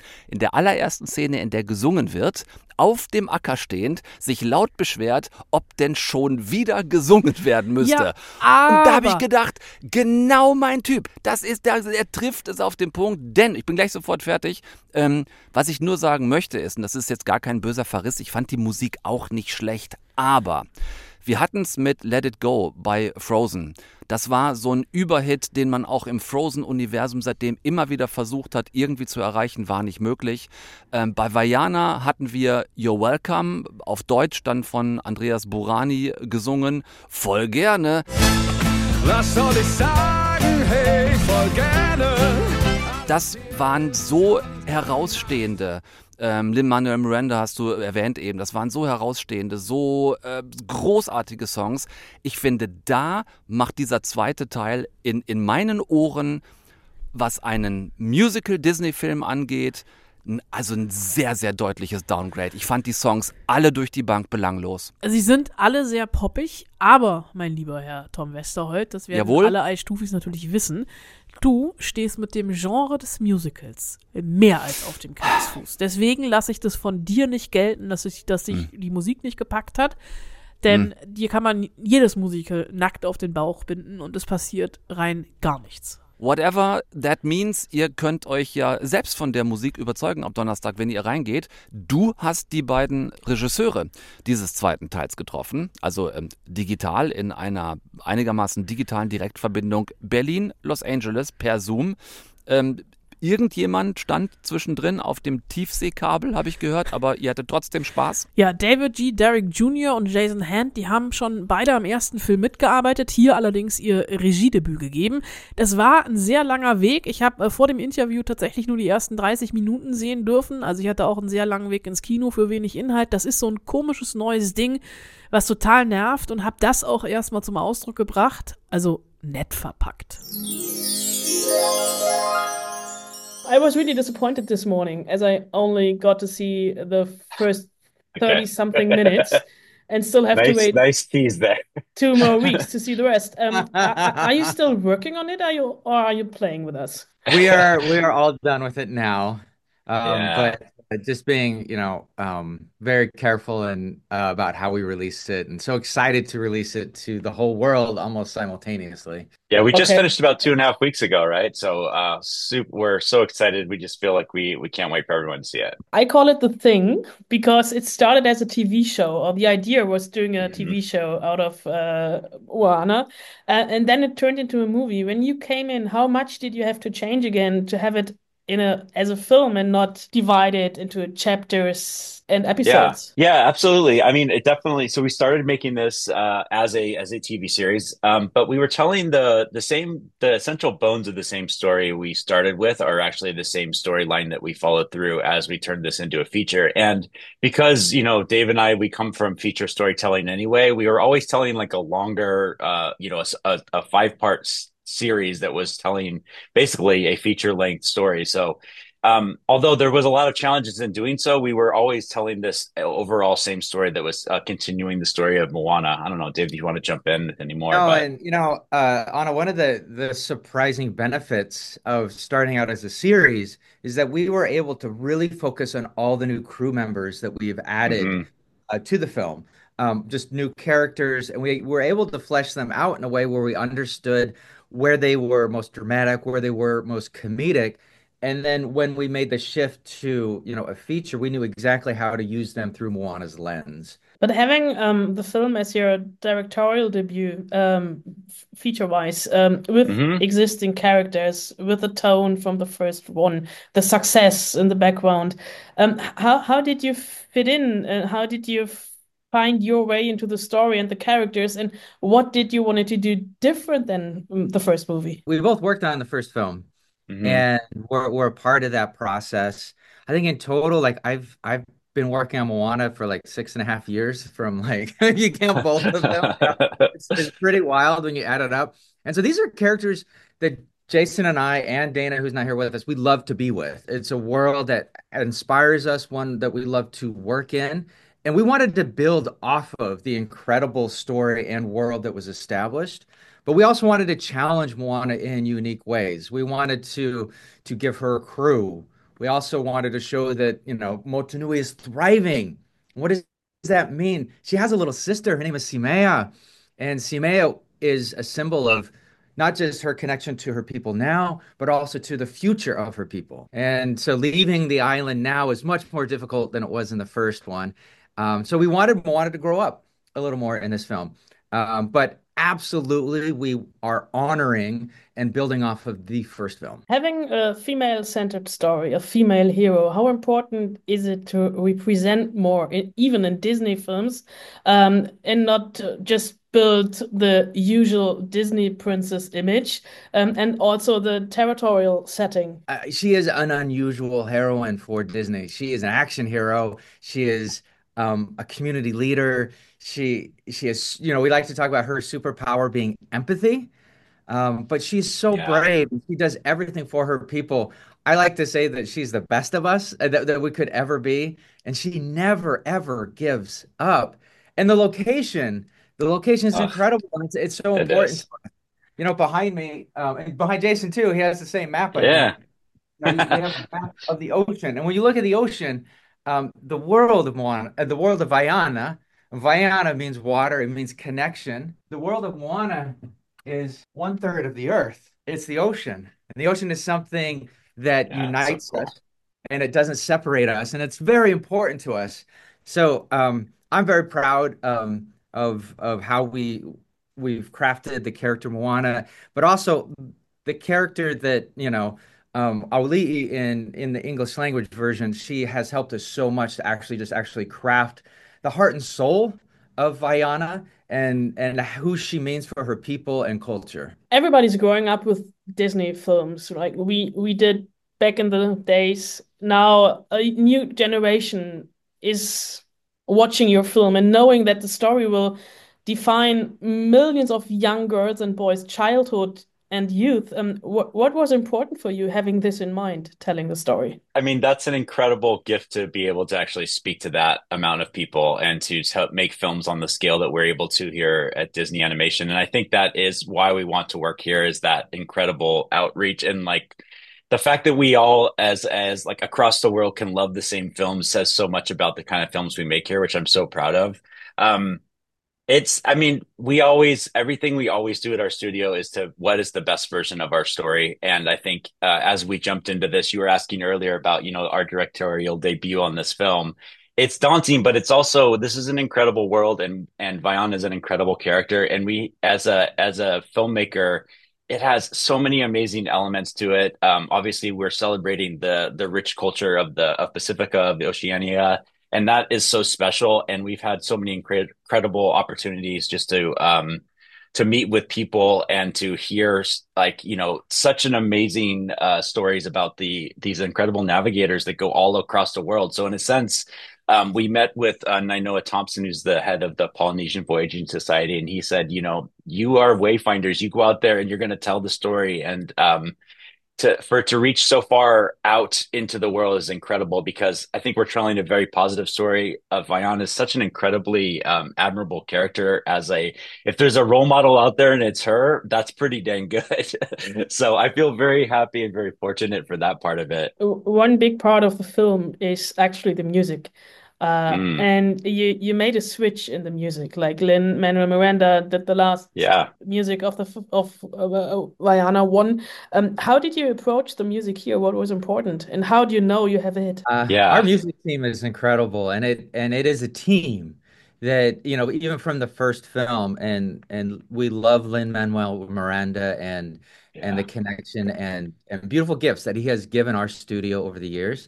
Speaker 5: in der allerersten Szene, in der gesungen wird, auf dem Acker stehend, sich laut beschwert, ob denn schon wieder gesungen werden müsste.
Speaker 6: Ja,
Speaker 5: und da habe ich gedacht, genau mein Typ. Er trifft es auf den Punkt, denn, ich bin gleich sofort fertig, was ich nur sagen möchte ist, und das ist jetzt gar kein böser Verriss, ich fand die Musik auch nicht schlecht, aber wir hatten es mit Let It Go bei Frozen. Das war so ein Überhit, den man auch im Frozen-Universum seitdem immer wieder versucht hat, irgendwie zu erreichen, war nicht möglich. Bei Vaiana hatten wir You're Welcome, auf Deutsch dann von Andreas Burani gesungen. Voll gerne.
Speaker 10: Was soll ich sagen? Hey, voll gerne.
Speaker 5: Das waren so herausstehende Lin-Manuel Miranda hast du erwähnt eben, das waren so herausstehende, so großartige Songs. Ich finde, da macht dieser zweite Teil in meinen Ohren, was einen Musical-Disney-Film angeht, also ein sehr, sehr deutliches Downgrade. Ich fand die Songs alle durch die Bank belanglos.
Speaker 6: Sie sind alle sehr poppig, aber, mein lieber Herr Tom Westerholt, das werden alle Eisstufis natürlich wissen, du stehst mit dem Genre des Musicals mehr als auf dem Kindsfuß. Deswegen lasse ich das von dir nicht gelten, dass dich die Musik nicht gepackt hat. Denn dir kann man jedes Musical nackt auf den Bauch binden und es passiert rein gar nichts.
Speaker 5: Whatever that means, ihr könnt euch ja selbst von der Musik überzeugen am Donnerstag, wenn ihr reingeht. Du hast die beiden Regisseure dieses zweiten Teils getroffen, also digital in einer einigermaßen digitalen Direktverbindung Berlin, Los Angeles per Zoom. Irgendjemand stand zwischendrin auf dem Tiefseekabel, habe ich gehört, aber ihr hattet trotzdem Spaß.
Speaker 6: Ja, David G. Derrick Jr. und Jason Hand, die haben schon beide am ersten Film mitgearbeitet, hier allerdings ihr Regiedebüt gegeben. Das war ein sehr langer Weg. Ich habe vor dem Interview tatsächlich nur die ersten 30 Minuten sehen dürfen. Also ich hatte auch einen sehr langen Weg ins Kino für wenig Inhalt. Das ist so ein komisches neues Ding, was total nervt und habe das auch erstmal zum Ausdruck gebracht. Also nett verpackt.
Speaker 14: I was really disappointed this morning as I only got to see the first 30-something minutes and still have to wait
Speaker 15: nice tease there.
Speaker 14: 2 more weeks to see the rest. Are you still working on it or are you playing with us?
Speaker 16: We are all done with it now. But just being, very careful and about how we release it, and so excited to release it to the whole world almost simultaneously.
Speaker 15: Yeah, we just finished about 2.5 weeks ago, right? So we're so excited. We just feel like we can't wait for everyone to see it.
Speaker 14: I call it The Thing because it started as a TV show, or the idea was doing a TV show out of Moana, and then it turned into a movie. When you came in, how much did you have to change again to have it as a film and not divided into chapters and episodes?
Speaker 15: Yeah, absolutely. I mean, it definitely. So we started making this as a TV series, but we were telling the essential bones of the same story we started with are actually the same storyline that we followed through as we turned this into a feature. And because Dave and I, we come from feature storytelling anyway, we were always telling like a longer, a 5-part series that was telling basically a feature-length story. So although there was a lot of challenges in doing so, we were always telling this overall same story that was continuing the story of Moana. I don't know, Dave, do you want to jump in anymore?
Speaker 16: And Anna, one of the surprising benefits of starting out as a series is that we were able to really focus on all the new crew members that we've added to the film. Just new characters, and we were able to flesh them out in a way where we understood where they were most dramatic, where they were most comedic. And then when we made the shift to, a feature, we knew exactly how to use them through Moana's lens.
Speaker 14: But having the film as your directorial debut, feature-wise, with existing characters, with the tone from the first one, the success in the background, how did you fit in? How did you find your way into the story and the characters, and what did you want to do different than the first movie?
Speaker 16: We both worked on the first film, and we're a part of that process. I think in total, like I've been working on Moana for like 6.5 years. From like you count both of them, it's pretty wild when you add it up. And so these are characters that Jason and I and Dana, who's not here with us, we love to be with. It's a world that inspires us, one that we love to work in. And we wanted to build off of the incredible story and world that was established. But we also wanted to challenge Moana in unique ways. We wanted to give her a crew We also wanted to show that, Motunui is thriving. What does that mean? She has a little sister. Her name is Simea. And Simea is a symbol of not just her connection to her people now, but also to the future of her people. And so leaving the island now is much more difficult than it was in the first one. So we wanted Moana to grow up a little more in this film. But absolutely, we are honoring and building off of the first film.
Speaker 14: Having a female-centered story, a female hero, how important is it to represent more, even in Disney films, and not just build the usual Disney princess image, and also the territorial setting?
Speaker 16: She is an unusual heroine for Disney. She is an action hero. She is a community leader. She is, we like to talk about her superpower being empathy. But she's so brave. She does everything for her people. I like to say that she's the best of us that we could ever be. And she never, ever gives up. And the location is incredible. It's so important. Behind me, and behind Jason too, he has the same map.
Speaker 15: Yeah.
Speaker 16: We have a map of the ocean. And when you look at the ocean, the world of Moana, the world of Vaiana means water. It means connection. The world of Moana is 1/3 of the earth. It's the ocean. And the ocean is something that unites us, and it doesn't separate us. And it's very important to us. So I'm very proud of how we've crafted the character Moana, but also the character that, Auli'i in the English language version, she has helped us so much to actually craft the heart and soul of Vaiana and who she means for her people and culture.
Speaker 14: Everybody's growing up with Disney films, like we did back in the days. Now a new generation is watching your film and knowing that the story will define millions of young girls and boys' childhood and youth. What was important for you having this in mind, telling the story?
Speaker 15: I mean, that's an incredible gift to be able to actually speak to that amount of people and to help make films on the scale that we're able to here at Disney Animation. And I think that is why we want to work here, is that incredible outreach. And like the fact that we all as like across the world can love the same films says so much about the kind of films we make here, which I'm so proud of. Everything we always do at our studio is to what is the best version of our story. And I think as we jumped into this, you were asking earlier about, our directorial debut on this film. It's daunting, but it's also, this is an incredible world, and Vaiana is an incredible character. And we, as a filmmaker, it has so many amazing elements to it. Obviously, we're celebrating the rich culture of Pacifica, of the Oceania. And that is so special. And we've had so many incredible opportunities just to meet with people and to hear such an amazing stories about these incredible navigators that go all across the world. So in a sense, we met with Nainoa Thompson, who's the head of the Polynesian Voyaging Society. And he said, you are wayfinders. You go out there and you're going to tell the story. And for it to reach so far out into the world is incredible, because I think we're telling a very positive story of Vaiana is such an incredibly admirable character. If there's a role model out there and it's her, that's pretty dang good. So I feel very happy and very fortunate for that part of it.
Speaker 14: One big part of the film is actually the music. And you made a switch in the music, like Lin-Manuel Miranda did the last music of Vaiana 1. How did you approach the music here? What was important, and how do you know you have a hit?
Speaker 16: Our music team is incredible, and it is a team that, even from the first film, and we love Lin-Manuel Miranda and the connection and beautiful gifts that he has given our studio over the years.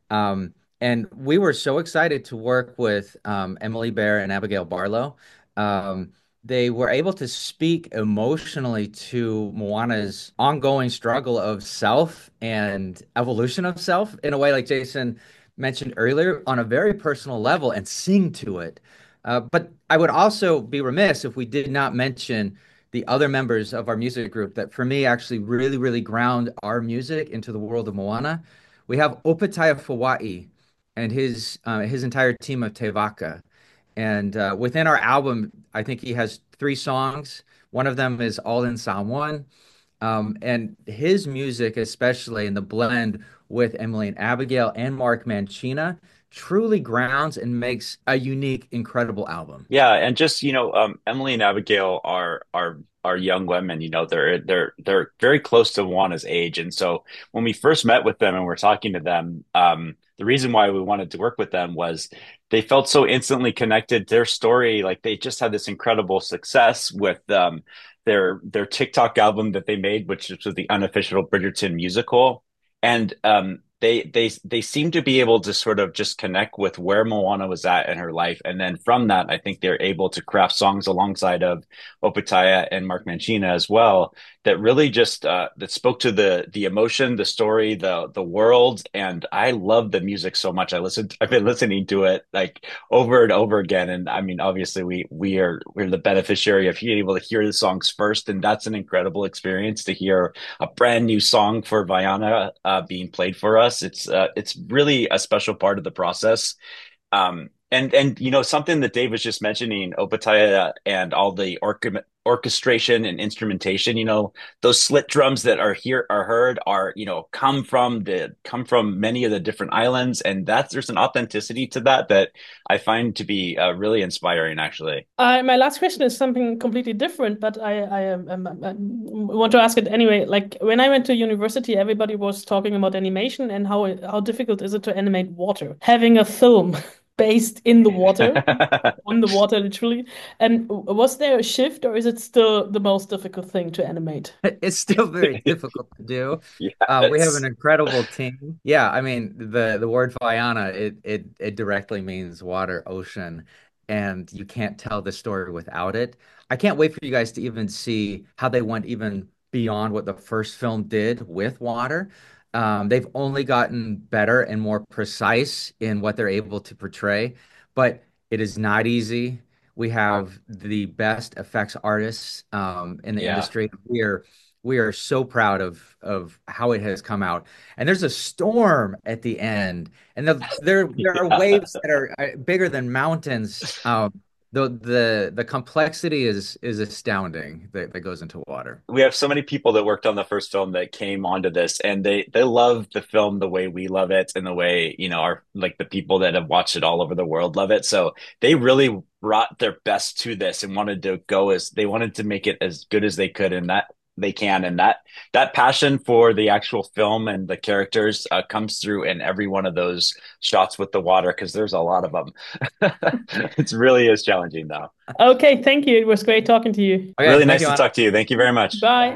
Speaker 16: And we were so excited to work with Emily Bear and Abigail Barlow. They were able to speak emotionally to Moana's ongoing struggle of self and evolution of self in a way, like Jason mentioned earlier, on a very personal level, and sing to it. But I would also be remiss if we did not mention the other members of our music group that, for me, actually really, really ground our music into the world of Moana. We have Opetaia Fawai and his entire team of Te Vaka. And within our album, I think he has 3 songs. One of them is All in Samoan. And his music, especially in the blend with Emily and Abigail and Mark Mancina, truly grounds and makes a unique, incredible album.
Speaker 15: Yeah, and just Emily and Abigail are young women. They're very close to Juana's age, and so when we first met with them and we're talking to them, the reason why we wanted to work with them was they felt so instantly connected. Their story, like they just had this incredible success with their TikTok album that they made, which was the unofficial Bridgerton musical, and they seem to be able to sort of just connect with where Moana was at in her life. And then from that, I think they're able to craft songs alongside of Opataya and Mark Mancina as well, that really just, that spoke to the emotion, the story, the world. And I love the music so much. I've been listening to it like over and over again. And I mean, obviously we're the beneficiary of being able to hear the songs first. And that's an incredible experience to hear a brand new song for Vaiana being played for us. It's really a special part of the process. And something that Dave was just mentioning, Opataya and all the orchestration and instrumentation, those slit drums that are heard come from many of the different islands, and there's an authenticity to that I find to be really inspiring, actually.
Speaker 14: My last question is something completely different, but I want to ask it anyway. Like when I went to university, everybody was talking about animation and how difficult is it to animate water. Having a film based in the water, on the water, literally. And was there a shift, or is it still the most difficult thing to animate?
Speaker 16: It's still very difficult to do.
Speaker 15: Yes.
Speaker 16: We have an incredible team. Yeah, I mean, the word Vaiana, it directly means water, ocean, and you can't tell the story without it. I can't wait for you guys to even see how they went even beyond what the first film did with water. They've only gotten better and more precise in what they're able to portray, but it is not easy. We have the best effects artists in the industry. We are so proud of how it has come out. And there's a storm at the end, and there are waves that are bigger than mountains. The complexity is astounding that goes into water.
Speaker 15: We have so many people that worked on the first film that came onto this, and they love the film the way we love it, and the way the people that have watched it all over the world love it. So they really brought their best to this and wanted to make it as good as they could, and that they can, and that passion for the actual film and the characters comes through in every one of those shots with the water, because there's a lot of them. It really is challenging, though.
Speaker 14: Okay, thank you. It was great talking to you.
Speaker 15: Okay, really nice to talk to you. Thank you very much.
Speaker 14: Bye.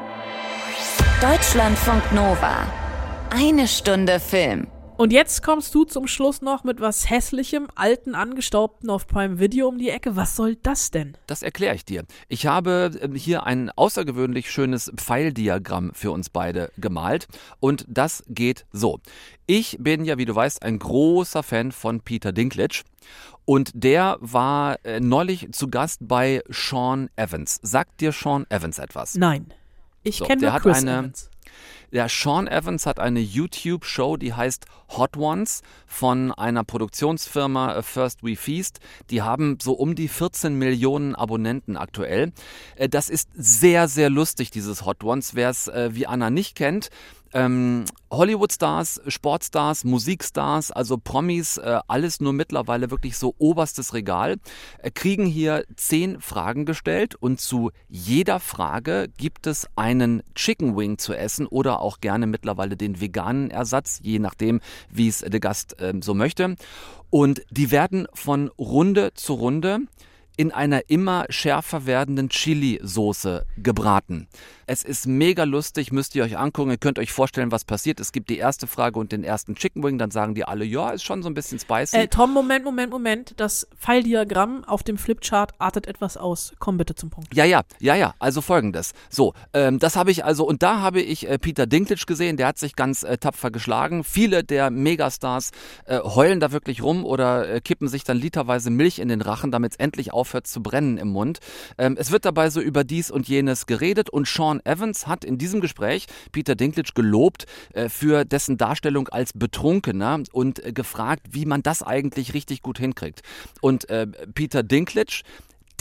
Speaker 3: Deutschlandfunk Nova. Eine Stunde Film.
Speaker 6: Und jetzt kommst du zum Schluss noch mit was Hässlichem, alten, angestaubten auf Prime Video um die Ecke. Was soll das denn?
Speaker 5: Das erkläre ich dir. Ich habe hier ein außergewöhnlich schönes Pfeildiagramm für uns beide gemalt und das geht so. Ich bin ja, wie du weißt, ein großer Fan von Peter Dinklage. Und der war neulich zu Gast bei Sean Evans. Sagt dir Sean Evans etwas?
Speaker 6: Nein. Ich kenne nur Chris Evans.
Speaker 5: Der Sean Evans hat eine YouTube-Show, die heißt Hot Ones von einer Produktionsfirma First We Feast. Die haben so um die 14 Millionen Abonnenten aktuell. Das ist sehr, sehr lustig, dieses Hot Ones. Wer es wie Anna nicht kennt, Hollywood-Stars, Sportstars, Musikstars, also Promis, alles nur mittlerweile wirklich so oberstes Regal, kriegen hier 10 Fragen gestellt und zu jeder Frage gibt es einen Chicken Wing zu essen oder auch gerne mittlerweile den veganen Ersatz, je nachdem, wie es der Gast so möchte. Und die werden von Runde zu Runde in einer immer schärfer werdenden Chili-Soße gebraten. Es ist mega lustig, müsst ihr euch angucken. Ihr könnt euch vorstellen, was passiert. Es gibt die erste Frage und den ersten Chicken Wing. Dann sagen die alle, ja, ist schon so ein bisschen spicy.
Speaker 6: Tom, Moment. Das Pfeildiagramm auf dem Flipchart artet etwas aus. Komm bitte zum Punkt.
Speaker 5: Ja. Also folgendes. So, das habe ich also, und da habe ich Peter Dinklage gesehen. Der hat sich ganz tapfer geschlagen. Viele der Megastars heulen da wirklich rum oder kippen sich dann literweise Milch in den Rachen, damit es endlich aufhört zu brennen im Mund. Es wird dabei so über dies und jenes geredet und Sean Evans hat in diesem Gespräch Peter Dinklage gelobt für dessen Darstellung als Betrunkener und gefragt, wie man das eigentlich richtig gut hinkriegt. Und Peter Dinklage,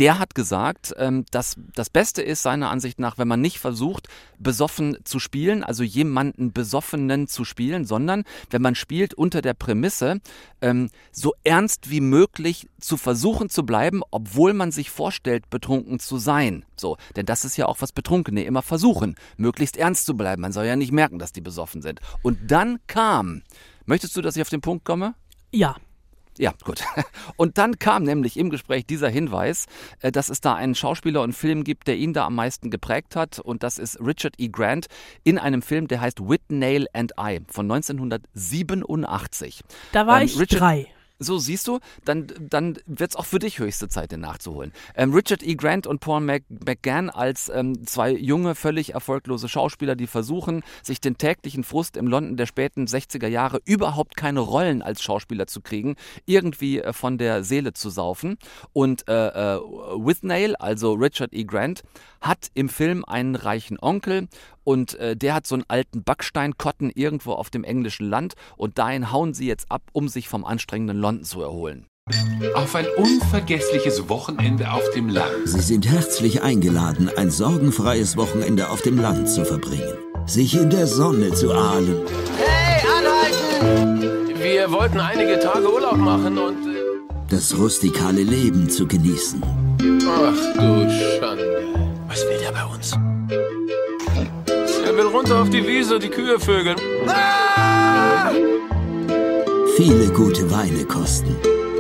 Speaker 5: der hat gesagt, dass das Beste ist seiner Ansicht nach, wenn man nicht versucht, besoffen zu spielen, also jemanden Besoffenen zu spielen, sondern wenn man spielt unter der Prämisse, so ernst wie möglich zu versuchen zu bleiben, obwohl man sich vorstellt, betrunken zu sein. So, denn das ist ja auch, was Betrunkene immer versuchen, möglichst ernst zu bleiben. Man soll ja nicht merken, dass die besoffen sind. Und dann kam, möchtest du, dass ich auf den Punkt komme?
Speaker 6: Ja.
Speaker 5: Ja, gut. Und dann kam nämlich im Gespräch dieser Hinweis, dass es da einen Schauspieler und Film gibt, der ihn da am meisten geprägt hat. Und das ist Richard E. Grant in einem Film, der heißt With Nail and I von 1987.
Speaker 6: Da war ich 3.
Speaker 5: So, siehst du, dann wird es auch für dich höchste Zeit, den nachzuholen. Richard E. Grant und Paul McGann als zwei junge, völlig erfolglose Schauspieler, die versuchen, sich den täglichen Frust im London der späten 60er Jahre überhaupt keine Rollen als Schauspieler zu kriegen, irgendwie von der Seele zu saufen. Und Withnail, also Richard E. Grant, hat im Film einen reichen Onkel und der hat so einen alten Backsteinkotten irgendwo auf dem englischen Land und dahin hauen sie jetzt ab, um sich vom anstrengenden London zu erholen.
Speaker 17: Auf ein unvergessliches Wochenende auf dem Land.
Speaker 18: Sie sind herzlich eingeladen, ein sorgenfreies Wochenende auf dem Land zu verbringen. Sich in der Sonne zu ahlen.
Speaker 17: Hey, anhalten! Wir wollten einige Tage Urlaub machen und...
Speaker 18: das rustikale Leben zu genießen.
Speaker 17: Ach du Schande.
Speaker 13: Was will der bei uns?
Speaker 17: Er will runter auf die Wiese, die Kühe vögeln. Ah!
Speaker 18: Viele gute Weine kosten.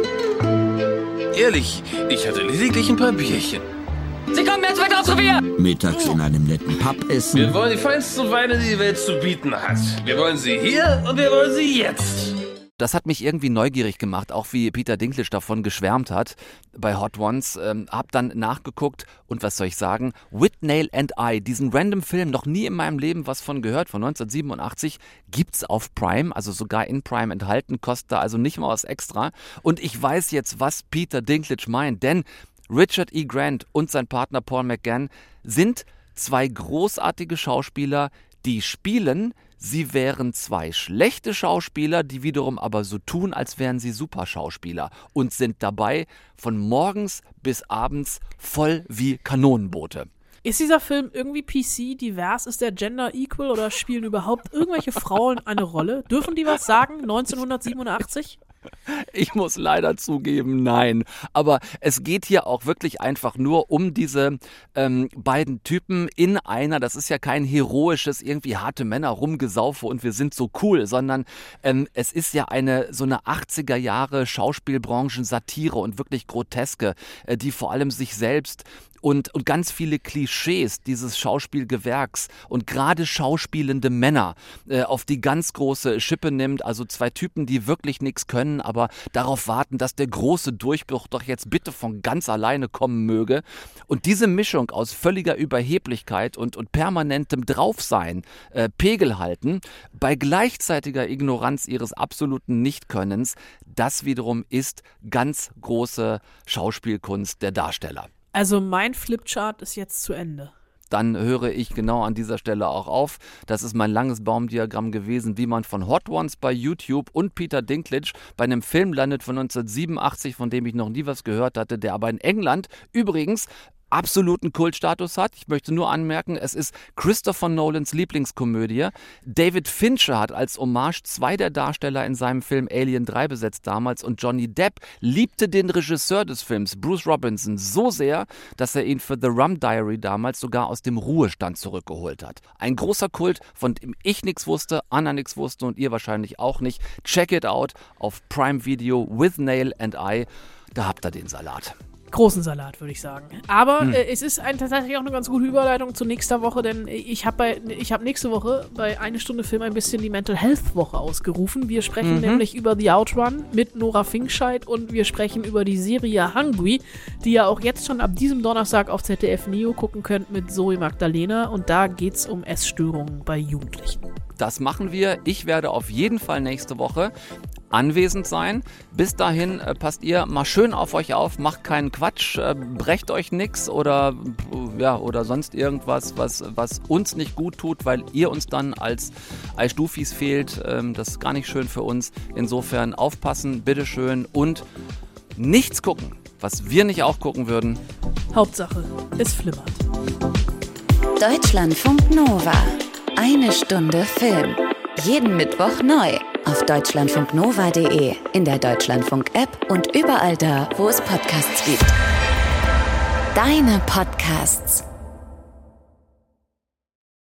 Speaker 17: Ehrlich, ich hatte lediglich ein paar Bierchen.
Speaker 19: Sie kommen jetzt weiter aufs Revier!
Speaker 18: Mittags in einem netten Pub essen.
Speaker 17: Wir wollen die feinsten Weine, die die Welt zu bieten hat. Wir wollen sie hier und wir wollen sie jetzt.
Speaker 5: Das hat mich irgendwie neugierig gemacht, auch wie Peter Dinklage davon geschwärmt hat bei Hot Ones. Hab dann nachgeguckt und was soll ich sagen? With Nail and I, diesen random Film, noch nie in meinem Leben was von gehört, von 1987, gibt's auf Prime, also sogar in Prime enthalten, kostet da also nicht mal was extra. Und ich weiß jetzt, was Peter Dinklage meint, denn Richard E. Grant und sein Partner Paul McGann sind zwei großartige Schauspieler, die spielen, sie wären zwei schlechte Schauspieler, die wiederum aber so tun, als wären sie Superschauspieler und sind dabei von morgens bis abends voll wie Kanonenboote.
Speaker 6: Ist dieser Film irgendwie PC, divers? Ist der Gender equal oder spielen überhaupt irgendwelche Frauen eine Rolle? Dürfen die was sagen? 1987?
Speaker 5: Ich muss leider zugeben, nein. Aber es geht hier auch wirklich einfach nur um diese beiden Typen in einer, das ist ja kein heroisches, irgendwie harte Männer rumgesaufe und wir sind so cool, sondern es ist ja so eine 80er Jahre Schauspielbranchen-Satire und wirklich groteske, die vor allem sich selbst und ganz viele Klischees dieses Schauspielgewerks und gerade schauspielende Männer auf die ganz große Schippe nimmt. Also zwei Typen, die wirklich nichts können, aber darauf warten, dass der große Durchbruch doch jetzt bitte von ganz alleine kommen möge. Und diese Mischung aus völliger Überheblichkeit und permanentem Draufsein, Pegel halten, bei gleichzeitiger Ignoranz ihres absoluten Nichtkönnens, das wiederum ist ganz große Schauspielkunst der Darsteller.
Speaker 6: Also mein Flipchart ist jetzt zu Ende.
Speaker 5: Dann höre ich genau an dieser Stelle auch auf. Das ist mein langes Baumdiagramm gewesen, wie man von Hot Ones bei YouTube und Peter Dinklage bei einem Film landet von 1987, von dem ich noch nie was gehört hatte, der aber in England übrigens absoluten Kultstatus hat. Ich möchte nur anmerken, es ist Christopher Nolans Lieblingskomödie. David Fincher hat als Hommage 2 der Darsteller in seinem Film Alien 3 besetzt damals und Johnny Depp liebte den Regisseur des Films, Bruce Robinson, so sehr, dass er ihn für The Rum Diary damals sogar aus dem Ruhestand zurückgeholt hat. Ein großer Kult, von dem ich nichts wusste, Anna nichts wusste und ihr wahrscheinlich auch nicht. Check it out auf Prime Video with Nail and I. Da habt ihr den Salat.
Speaker 6: Großen Salat, würde ich sagen. Aber es ist tatsächlich auch eine ganz gute Überleitung zu nächster Woche, denn ich hab nächste Woche bei Eine Stunde Film ein bisschen die Mental Health Woche ausgerufen. Wir sprechen nämlich über The Outrun mit Nora Finkscheid und wir sprechen über die Serie Hungry, die ihr auch jetzt schon ab diesem Donnerstag auf ZDF Neo gucken könnt mit Zoe Magdalena und da geht's um Essstörungen bei Jugendlichen.
Speaker 5: Das machen wir. Ich werde auf jeden Fall nächste Woche anwesend sein. Bis dahin passt ihr mal schön auf euch auf, macht keinen Quatsch, brecht euch nix oder sonst irgendwas, was uns nicht gut tut, weil ihr uns dann als Stufis fehlt. Das ist gar nicht schön für uns. Insofern aufpassen, bitteschön und nichts gucken, was wir nicht auch gucken würden.
Speaker 6: Hauptsache, es flimmert.
Speaker 3: Deutschlandfunk Nova. Eine Stunde Film. Jeden Mittwoch neu. Auf deutschlandfunknova.de, in der Deutschlandfunk-App und überall da, wo es Podcasts gibt. Deine Podcasts.